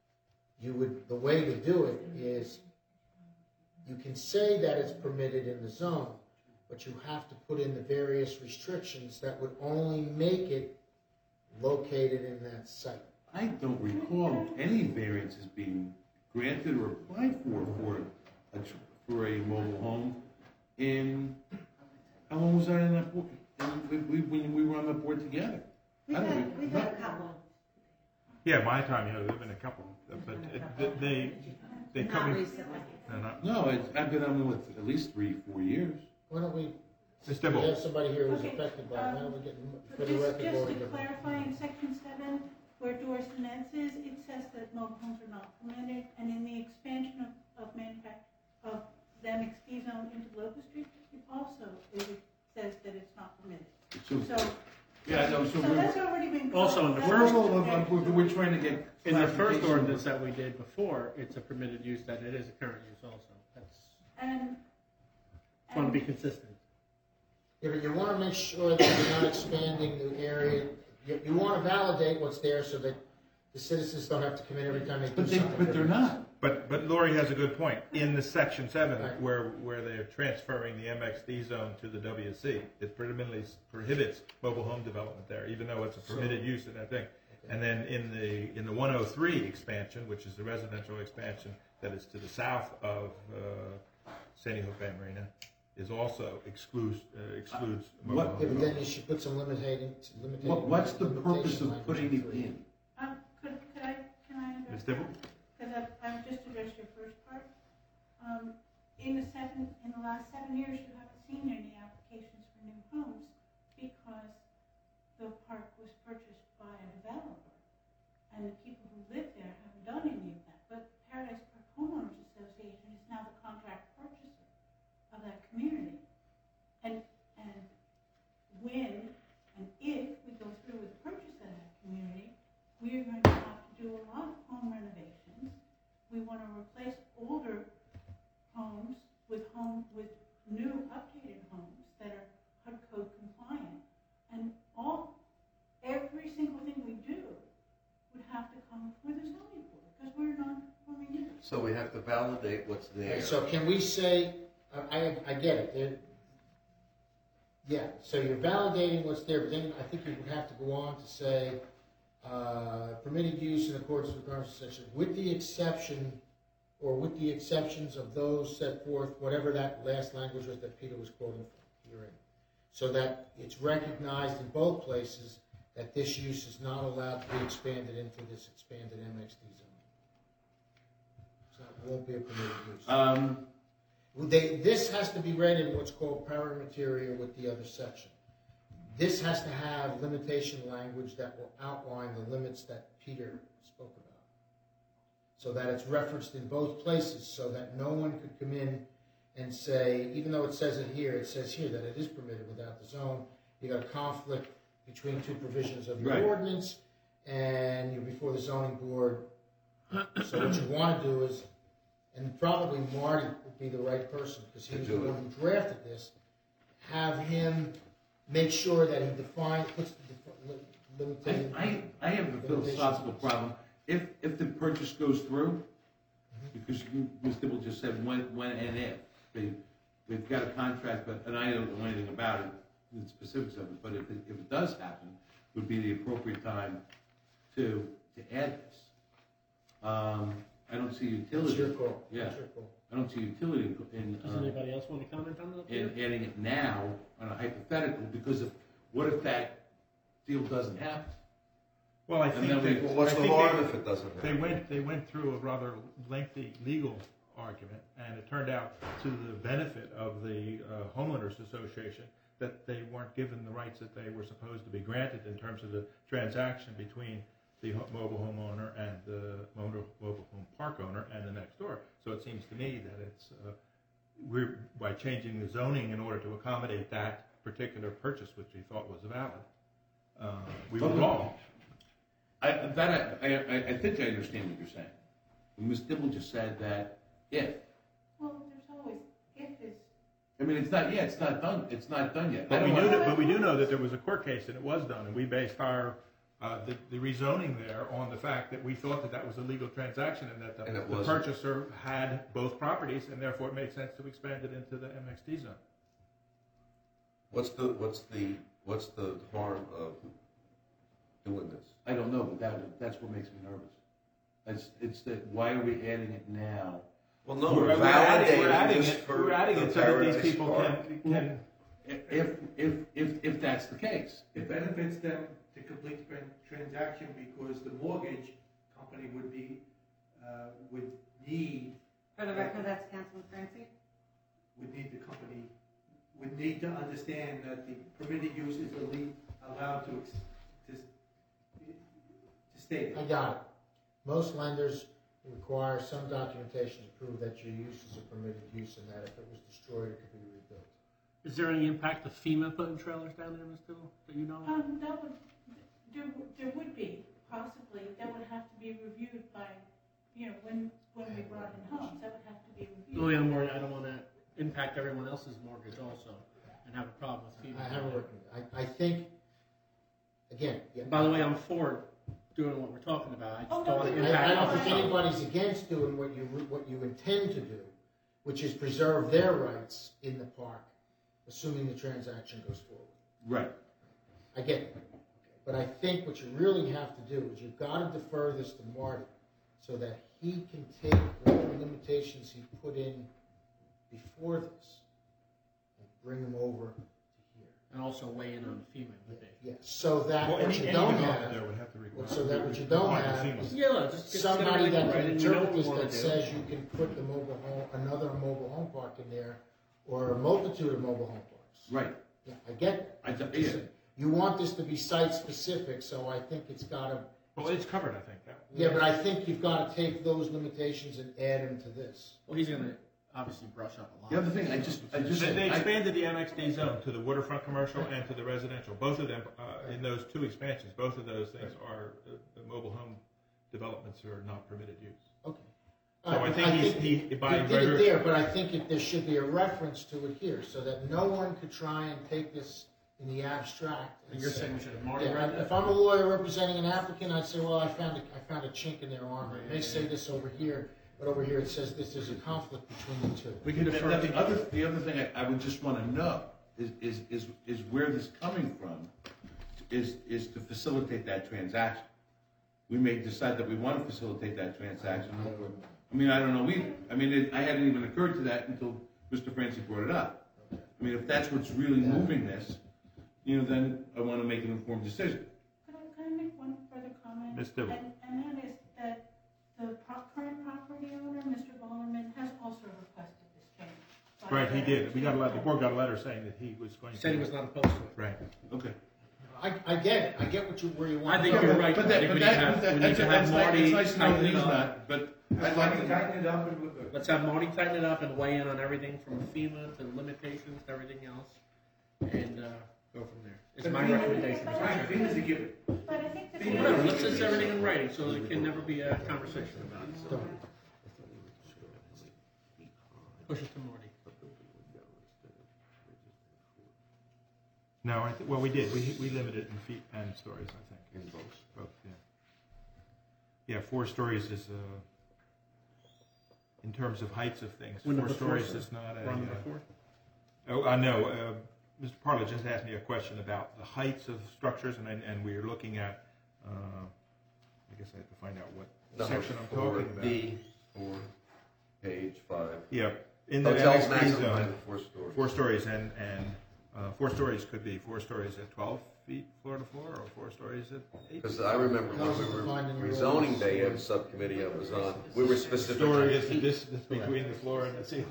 the way to do it is, you can say that it's permitted in the zone, but you have to put in the various restrictions that would only make it located in that site. I don't recall any variances being granted or applied for a mobile home. And how long was I in that board? When we were on the board together? We've had a couple. Yeah, my time, there've been a couple, but they Not come. recently. No, I've been on with at least 3-4 years. Why don't we, Ms. we Dibble. have somebody here who's Okay, affected by it, why don't we get, for But the just record, to Lori Dibble. clarify, in section 7, where Doris and Ed's is, it says that mobile homes are not permitted, and in the expansion of the MXD zone into Locust Street, it says that it's not permitted. So Yeah, no, so that's already been covered. Also, in the That's first- already- we're trying to get In the first clarification. ordinance that we did before, it's a permitted use, that it is a current use also. That's, And want to be consistent. Yeah, but you wanna make sure that you're not expanding the area, you wanna validate what's there so that the citizens don't have to come in every time they do something. But they're not. But Lori has a good point. In the section 7, Right. where they're transferring the MXD zone to the WC, it prohibits mobile home development there, even though it's a permitted use in that thing. And then in the 103 expansion, which is the residential expansion that is to the south of Sandy Hook Bay Marina, is also excludes mobile What- Yeah, home but then development. you should put some limiting. What's the purpose limitation of putting language it in in? can I address Ms. Dibble? Because I've just addressed your first part. In the last 7 years, you haven't seen any applications for new homes because the park was purchased by a developer, and the people who live there haven't done any of that. But Paradise Park Homeowners Association is now the contract purchaser of that community, and when and if we go through with the purchase of that community, we are going to have to do a lot of home renovations. We want to replace older homes with new updated homes that are HUD code compliant. And every single thing we do would have to come before the zoning board because we're not forming it. So we have to validate what's there. So can we say, I get it, yeah, so you're validating what's there, but then I think you would have to go on to say, permitted use in accordance with requirements of section, with the exception, or with the exceptions of those set forth, whatever that last language was that Peter was quoting from herein. So that it's recognized in both places that this use is not allowed to be expanded into this expanded MXD zone. So it won't be a permitted use. This has to be read in what's called paramateria with the other section. This has to have limitation language that will outline the limits that Peter spoke about, so that it's referenced in both places, so that no one could come in and say, even though it says it says here that it is permitted without the zone. You got a conflict between two provisions of your ordinance, and you're before the zoning board. So what you want to do is, and probably Marty would be the right person because he was the one who drafted this. Have him make sure that he puts the limitation. I have a philosophical problem. If the purchase goes through, because Ms. Dibble just said when and if they've got a contract, and I don't know anything about it, the specifics of it. But if it does happen, would be the appropriate time to add this. I don't see utility. It's your call. Yeah. It's your call. I don't see utility in. Does anybody else want to comment on that? In adding it now on a hypothetical, because what if that deal doesn't happen? Well, I think what's the harm if it doesn't happen? They went through a rather lengthy legal argument, and it turned out to the benefit of the homeowners association that they weren't given the rights that they were supposed to be granted in terms of the transaction between the mobile home owner and the mobile home park owner and the next door. So it seems to me that it's we're by changing the zoning in order to accommodate that particular purchase, which we thought was valid, we were wrong. I think I understand what you're saying. Ms. Dibble just said that if. Well, there's always if is. I mean, it's not done. It's not done yet. But we do know that there was a court case and it was done, and we based our the rezoning there on the fact that we thought that was a legal transaction and that the purchaser had both properties, and therefore it made sense to expand it into the MXT zone. What's the harm of doing this? I don't know, but that's what makes me nervous. It's that why are we adding it now? Well, no, we're adding it so that these people can. If that's the case, It benefits them to complete the transaction because the mortgage company would need. For the record, that's Councilman Francie. Would need to understand that the permitted use is allowed to state. I got it. Most lenders require some documentation to prove that your use is a permitted use and that if it was destroyed, it could be rebuilt. Is there any impact of FEMA putting trailers down there, Ms. Dibble, that you know? There would be, possibly. That would have to be reviewed by, when we brought in homes, that would have to be reviewed. Oh, yeah, I'm worried. I don't want to impact everyone else's mortgage also and have a problem with FEMA. I haven't worked with it. I think, again. Yeah, by the way, I'm for doing what we're talking about. I just don't want to impact. I don't think anybody's against doing what you intend to do, which is preserve their rights in the park, assuming the transaction goes forward. Right. I get it. But I think what you really have to do is you've got to defer this to Marty so that he can take whatever limitations he put in before this and bring them over to here. And also weigh in on FEMA. Yeah, so that what you don't have, so that what you don't have is somebody that can interpret this that says you can put another mobile home park in there, or a multitude of mobile home parks. Right. Yeah, I get that. You want this to be site specific, so I think it's got to. Well, it's covered, I think. Yeah, but I think you've got to take those limitations and add them to this. Well, he's going to obviously brush up a lot. The other thing, they expanded the MXD zone to the waterfront commercial and to the residential. Both of them, in those two expansions, both of those things are the mobile home developments are not permitted use. Okay. So I think he did it there, but I think there should be a reference to it here, so that no one could try and take this in the abstract. You're saying we should have Marty read that? If I'm a lawyer representing an applicant, I'd say, well, I found a chink in their armor. They say this over here, but over here it says there's a conflict between the two. We can defer. The other thing I would just want to know is where this coming from is to facilitate that transaction. We may decide that we want to facilitate that transaction. I mean, I don't know either. I mean, I hadn't even occurred to that until Mr. Francie brought it up. I mean, if that's what's really moving this, then I want to make an informed decision. Can I make one further comment? Ms. Dibble. And that is that the current property owner, Mr. Ballerman, has also requested this change. Right, he did. We got a letter, the board got a letter saying that he was going to. Said he was not opposed to it. Right. Okay. I get it. I get where you want. I think you're right. I think we need to have Marty It's nice to know that tighten he's it up. not, but I'd Like like to to. tighten it up and we're good. Let's have Marty tighten it up and weigh in on everything from FEMA to limitations to everything else, and go from there. It's my recommendation. Right, FEMA's a given. But I think the Whatever, let's just everything in writing, so there can never be a conversation about it. So. Push it to Marty. No, well, we did. We limited it in feet and stories, I think. In both. Both, yeah. Yeah, 4 stories is, in terms of heights of things, When 4 number stories four, is not a. We're on number 4? Oh, I know. Mr. Parla just asked me a question about the heights of structures, and we are looking at. I guess I have to find out what Number section I'm talking about. B4, page 5. Yeah, in the Hotels NXP maximum zone, height of 4 stories. 4 stories, and 4 stories could be 4 stories at 12 feet floor to floor, or 4 stories at 8. Because I remember when we were rezoning day, a subcommittee I was on, we were specific. Story is the distance between the floor and the ceiling,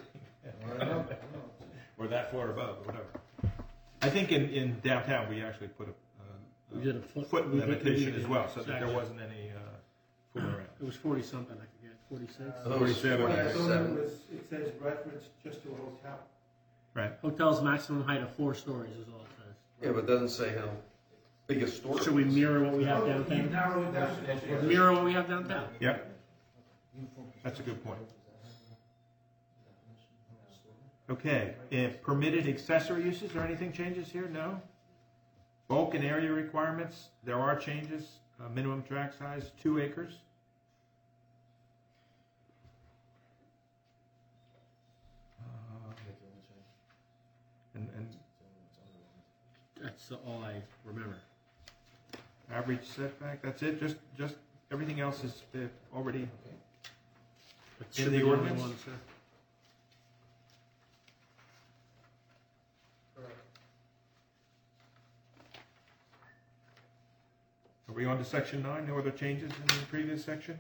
or that floor above, or whatever. I think in downtown we actually put We did a a foot- foot we did- limitation we- as well, so that there exactly. wasn't any fooling around. It was 40 something, I forget, 46. 47. But I thought 47. it says Bradford's just a hotel. Right. Hotel's maximum height of 4 stories is all it says. Yeah, but it doesn't say how big a store. Should we mirror what we have You downtown? narrow it down. Mirror what we have downtown. Yep. That's a good point. Okay, permitted accessory uses, or anything changes here? No? Bulk and area requirements, there are changes. Minimum tract size, 2 acres. And That's all I remember. average setback, that's it? Just everything else is already It in should the be only ordinance? one, sir. Are we on to section 9? No other changes in the previous section?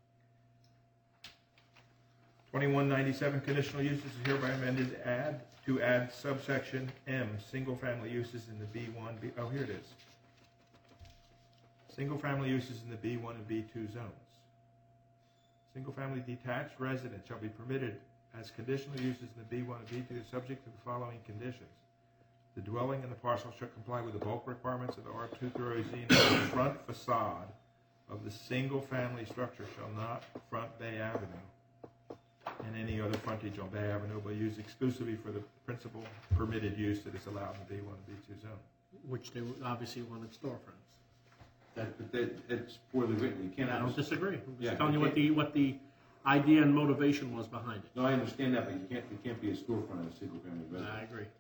2197 conditional uses is hereby amended to add subsection M, single-family uses in the B1, oh, here it is. Single-family uses in the B1 and B2 zones. Single-family detached residence shall be permitted as conditional uses in the B1 and B2 subject to the following conditions. The dwelling and the parcel shall comply with the bulk requirements of the R2 thorough zone. The front facade of the single-family structure shall not front Bay Avenue and any other frontage on Bay Avenue will be used exclusively for the principal permitted use that is allowed in the B1 and B2 zone. Which they obviously wanted storefronts. It's poorly written, you can't. And I don't disagree. I'm Yeah, just telling you you what the idea and motivation was behind it. No, I understand that, but it can't be a storefront of a single-family residence. I agree.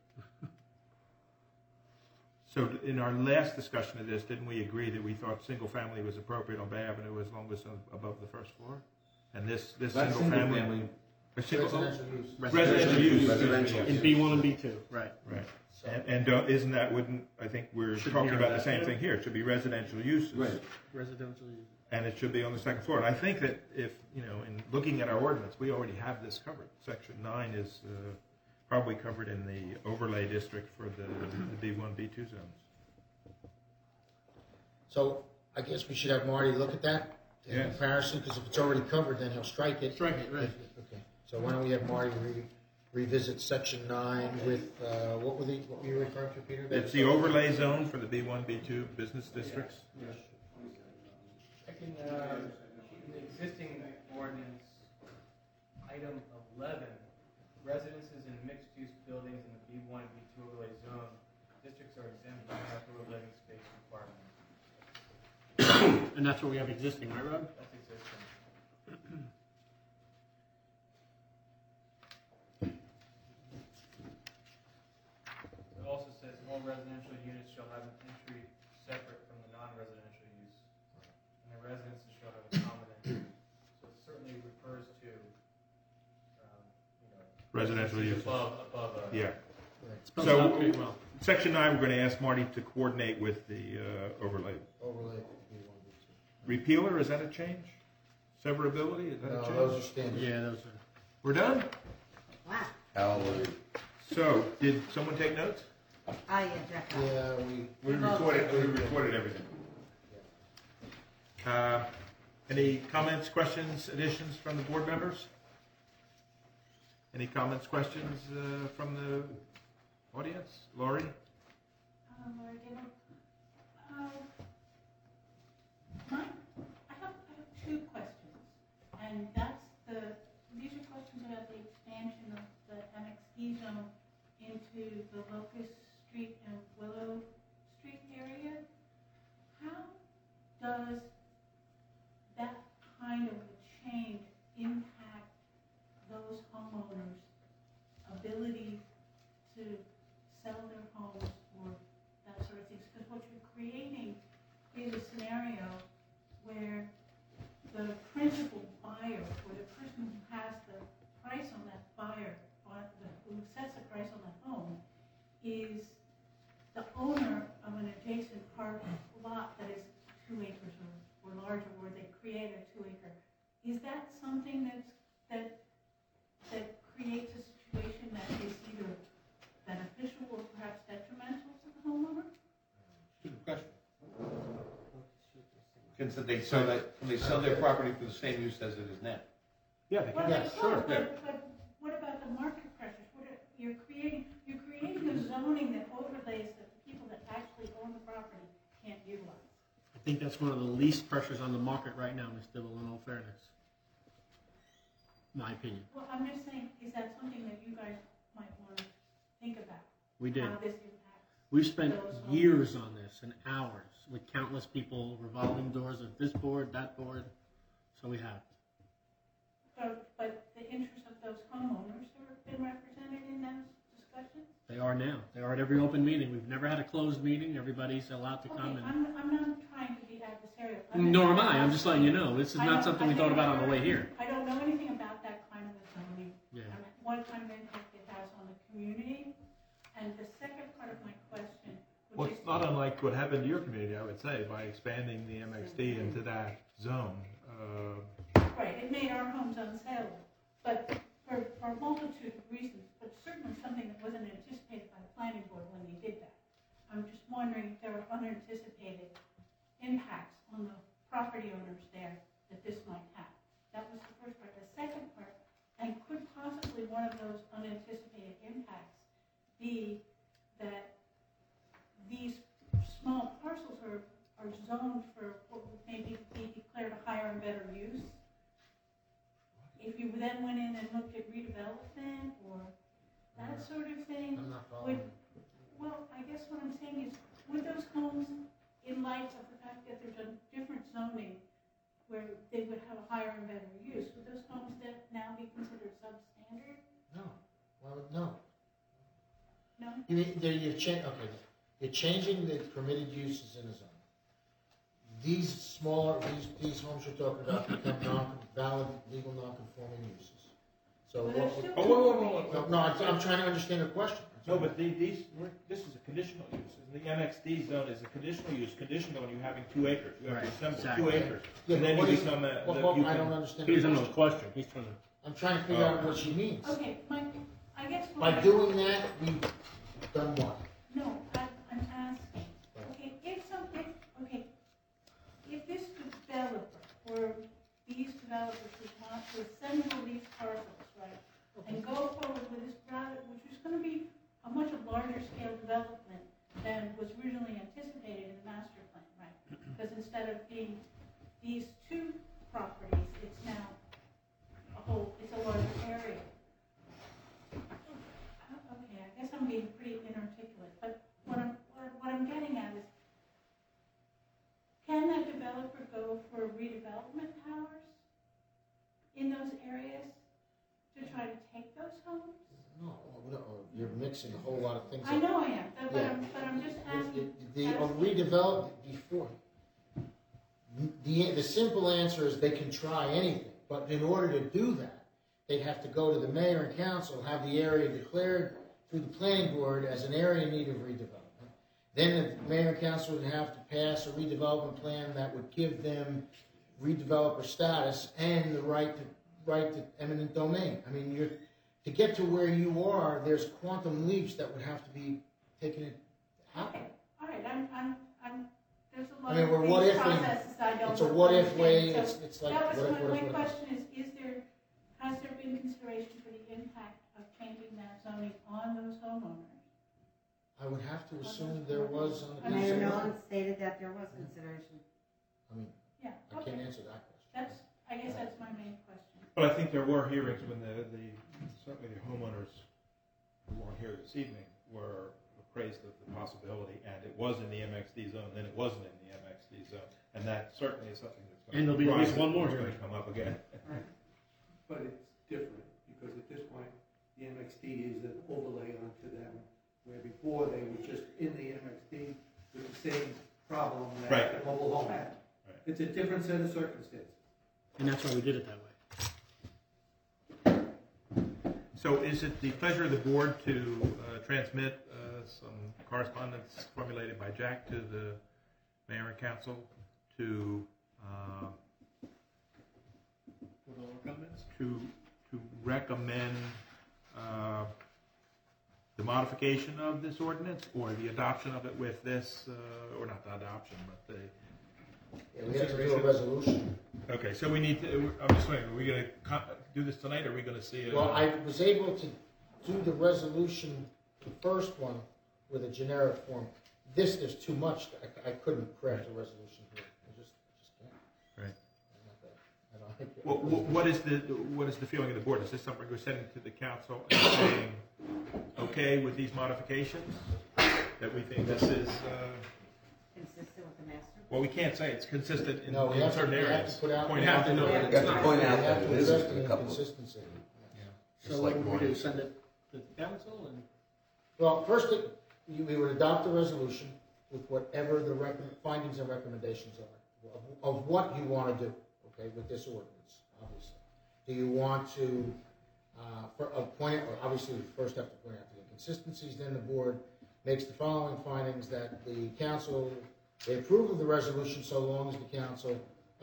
So in our last discussion of this, didn't we agree that we thought single-family was appropriate on Bay Avenue as long as it's above the first floor? And this That's single-family... single-family. Residential use. Residential use. Residential. In B1 and B2, right. Right. And isn't that, I think we're Should talking mirror about the that. same thing here. It should be residential uses. Right. Residential use. And it should be on the second floor. And I think that if, in looking at our ordinance, we already have this covered. Section 9 is probably covered in the overlay district for the B1, B2 zones. So I guess we should have Marty look at that in Yes. comparison, because if it's already covered, then he'll strike it. Strike it, right. Okay, so why don't we have Marty revisit section 9 with, what were you referring to, Peter? It's the overlay zone for the B1, B2 business districts. I can, in the existing ordinance, item 11, residences in mixed-use buildings in the B1 and B2 overlay zone, districts are exempt from outdoor living space requirements. And that's what we have existing, right, Rob? That's existing. It also says all residential units shall have an entry separate from the non-residential use, and the residences shall have a common entry. So it certainly refers to, Residential uses. above. Yeah. Spells So- out pretty well. Section 9, we're going to ask Marty to coordinate with the overlay. Overlay. Repealer, is that a change? Severability, is that a No, change? those are standard. Yeah, those are. We're done? Wow. Hallelujah. So, did someone take notes? Yeah, Jeff. Yeah, We recorded everything. Any comments, questions, additions from the board members? Any comments, questions from the audience? Laurie? Laura Dibble. I have two questions, and these are questions about the expansion of the MXD zone into the Locust Street and Willow Street area. How does that kind of a change impact those homeowners' ability to sell their homes or that sort of things? Because what you're creating is a scenario where the principal buyer or the person who has the price on that buyer, or who sets the price on the home, is the owner of an adjacent lot that is 2 acres or larger, where they create a 2 acre. Is that something that creates a situation that is either beneficial or perhaps detrimental to the homeowner? Good question. Can they sell their property for the same use as it is now? Yeah, they Well, can. sure. But what about the market pressures? You're creating a zoning that overlays that the people that actually own the property can't utilize. I think that's one of the least pressures on the market right now, Ms. Dibble, in all fairness. My opinion. Well, I'm just saying, is that something that you guys might want to think about? We did. How this impacts. We've spent those years on this and hours with countless people, revolving doors of this board, that board. So we have. But the interests of those homeowners have been represented in those discussions? They are now. They are at every open meeting. We've never had a closed meeting. Everybody's allowed to come. Okay, And I'm not trying to be adversarial. nor am I. I'm just letting you know. This is not something we thought about on the way here. I don't know anything about that kind of a zoning. Yeah. What kind of impact it has on the community. And the second part of my question, Well, it's not unlike what happened to your community, I would say, by expanding the MXD into that zone. right, it made our homes unsaleable, but for a multitude of reasons, but certainly something that wasn't anticipated by the planning board when they did that. I'm just wondering if there were unanticipated impacts on the property owners there that this might have. That was the first part. The second part, and could possibly one of those unanticipated impacts be that these small parcels are zoned for what would maybe be declared a higher and better use? If you then went in and looked at redevelopment or that sort of thing, I'm not following. well, I guess what I'm saying is, would those homes, in light of the fact that there's a different zoning where they would have a higher and better use, would those homes then now be considered substandard? No. Well, no. No? You're changing the permitted uses in the zone. These homes you're talking about become valid, legal, non-conforming uses. So But they're still- no, I'm trying to understand the question. No, but this is a conditional use. The MXD zone is a conditional use, conditional on you having 2 acres. You have Right, to assemble exactly. 2 acres. Yeah, And then but you what become I don't understand. He the doesn't know the question. question. He's trying to. I'm trying to figure out what she means. Okay, I guess. By doing that, we've done what? No, I'm asking, okay, if this developer, or these developers would want to assemble these parcels, right, and go forward with this project, which is gonna be a much larger scale development than was originally anticipated in the master plan, right? Because instead of being these 2 properties, it's now it's a larger area. Okay, I guess I'm being pretty inarticulate, but what I'm getting at is, can that developer go for redevelopment powers in those areas to try to take those homes? No, you're mixing a whole lot of things. I up. know I am, but Yeah. I'm just asking. The redevelopment before. The simple answer is they can try anything, but in order to do that, they'd have to go to the mayor and council, have the area declared through the planning board as an area in need of redevelopment. Then the mayor and council would have to pass a redevelopment plan that would give them redeveloper status and the right to eminent domain. I mean, to get to where you are, there's quantum leaps that would have to be taken out. Okay, all right, there's a lot I mean, we're what of if these and processes I don't. it's a what if way. understand. It's like That was what if, my what if. question has there been consideration for the impact of changing that zoning on those homeowners? I would have to assume there was on the I mean, Mayor consideration. Nolan stated that there was consideration. I mean, Yeah, I can't okay, answer that question. I guess that's my main question. But I think there were hearings when certainly the homeowners who weren't here this evening were appraised of the possibility, and it was in the MXD zone, then it wasn't in the MXD zone, and that certainly is something that's going And there'll be at least one more going hearing. to come up again. But it's different, because at this point, the MXD is an overlay onto them, where before they were just in the MXD with the same problem that Right. the mobile home had. Right. It's a different set of circumstances. And that's why we did it that way. So is it the pleasure of the board to transmit some correspondence formulated by Jack to the mayor and council to With all our comments? to recommend the modification of this ordinance or the adoption of it with this, or not the adoption, but the... Yeah, we have to do a resolution. Okay, so we need to, I'm just wondering, are we going to do this tonight, or are we going to see it? Well, I was able to do the resolution, the first one, with a generic form. There's too much. I couldn't craft a resolution here. I just can't. Right. I don't- Well, what is the feeling of the board? Is this something we're sending to the council and saying, okay with these modifications? That we think this is, Consistent with the master. well, we can't say it's consistent in No, we have to- certain we have areas. to put out- Point we out have that to- no, we You have to point out We have that to it is address a the couple. inconsistency. So Just what like would we do, mine. send it to the council and? Well, first, we would adopt the resolution with whatever the findings and recommendations are of what you want to do, okay, with this ordinance, obviously. Do you want to, obviously, we first have to point out the inconsistencies, then the board makes the following findings that the council, they approve of the resolution so long as the council,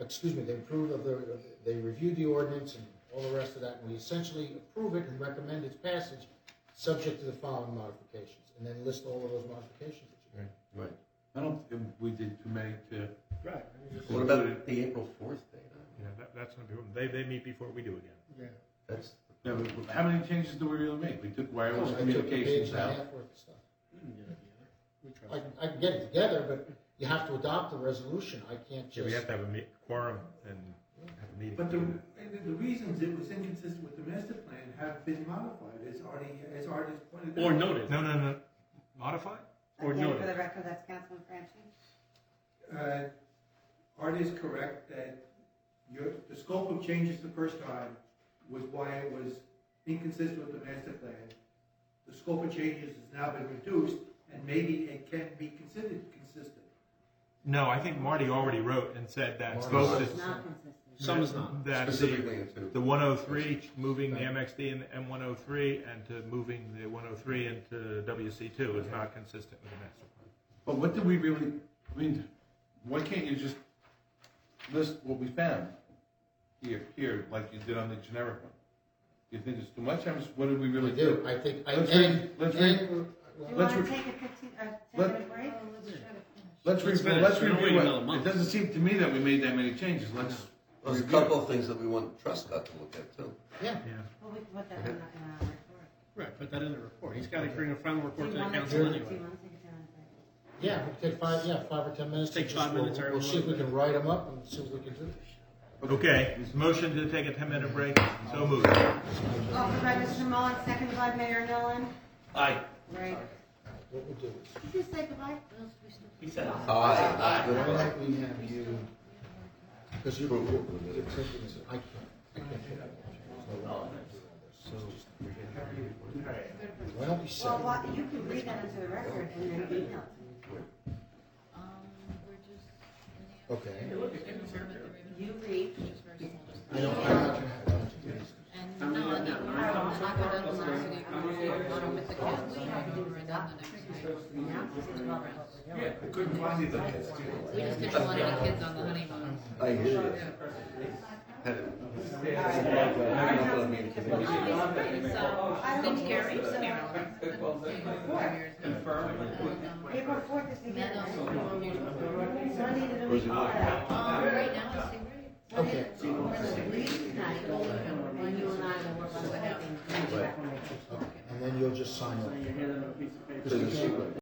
they reviewed the ordinance and all the rest of that, and we essentially approve it and recommend its passage, subject to the following modifications, and then list all of those modifications that you made. Right. I don't think we did too many to. Right. What about the April 4th date? Yeah, that's going to be, they meet before we do again. Yeah. That's, Yeah, but how many changes do we really make? We took wireless I took a page communications and a out. half worth of stuff. We can get it together. We trust I can get it together, but you have to adopt the resolution. I can't Yeah, just. we have to have a quorum and have a meeting. But the reasons it was inconsistent with the master plan have been modified, as Art has pointed out. Or noted. No. Modify? Or Again, noted. for the record, that's Councilman Franchi. Art is correct that the scope of changes the first time was why it was inconsistent with the master plan. The scope of changes has now been reduced, and maybe it can be considered consistent. No, I think Marty already wrote and said that Marty both said- It's not consistent. Some is not. that specifically into. the 103, moving the MXD and the M103, and to moving the 103 into WC2 is not consistent with the master plan. But what did we really, I mean, why can't you just list what we found here, like you did on the generic one? Do you think it's too much? What did we I really do. do? I think. Let's and- read- let's and- read- Do you Let's want to re- take a 10-minute break? Let's Let's finish. let's We don't review wait it. another month. It doesn't seem to me that we made that many changes. Let's There's a review it. couple of things that we want Truscott to look at too. Yeah. Well, we can put that in our report. Right, put that in the report. He's got to bring a final Do report you to the want to council take a anyway. 10-minute break? Yeah, we can take 5 or 10 minutes. Take and 5 minutes, We'll everyone. see if we can write them up and see what we can do. Okay, motion to take a 10-minute break. So moved. Offered by Mr. Mullen, seconded by Mayor Nolan. Aye. Right. What we'll do is, Did you say goodbye? He said. Aye. why don't we have you, because you're taking this, I can't do that. So, why don't we set? Well, you can read that into the record and then email it to me. We're just in the. Okay. You read. I'm not gonna have time to do this. And no, I'm not going to velocity, I'm with the kids, so I can read that the next day. Now, this is what we're doing. I couldn't find it. We just didn't want any kids on the honeymoon. I hear you. had it. Seems scary, scenario. April 4th is the Right now, week. I think great. Okay. When you and I will work on the thing. And then you'll just sign So off. you hand them a piece of paper.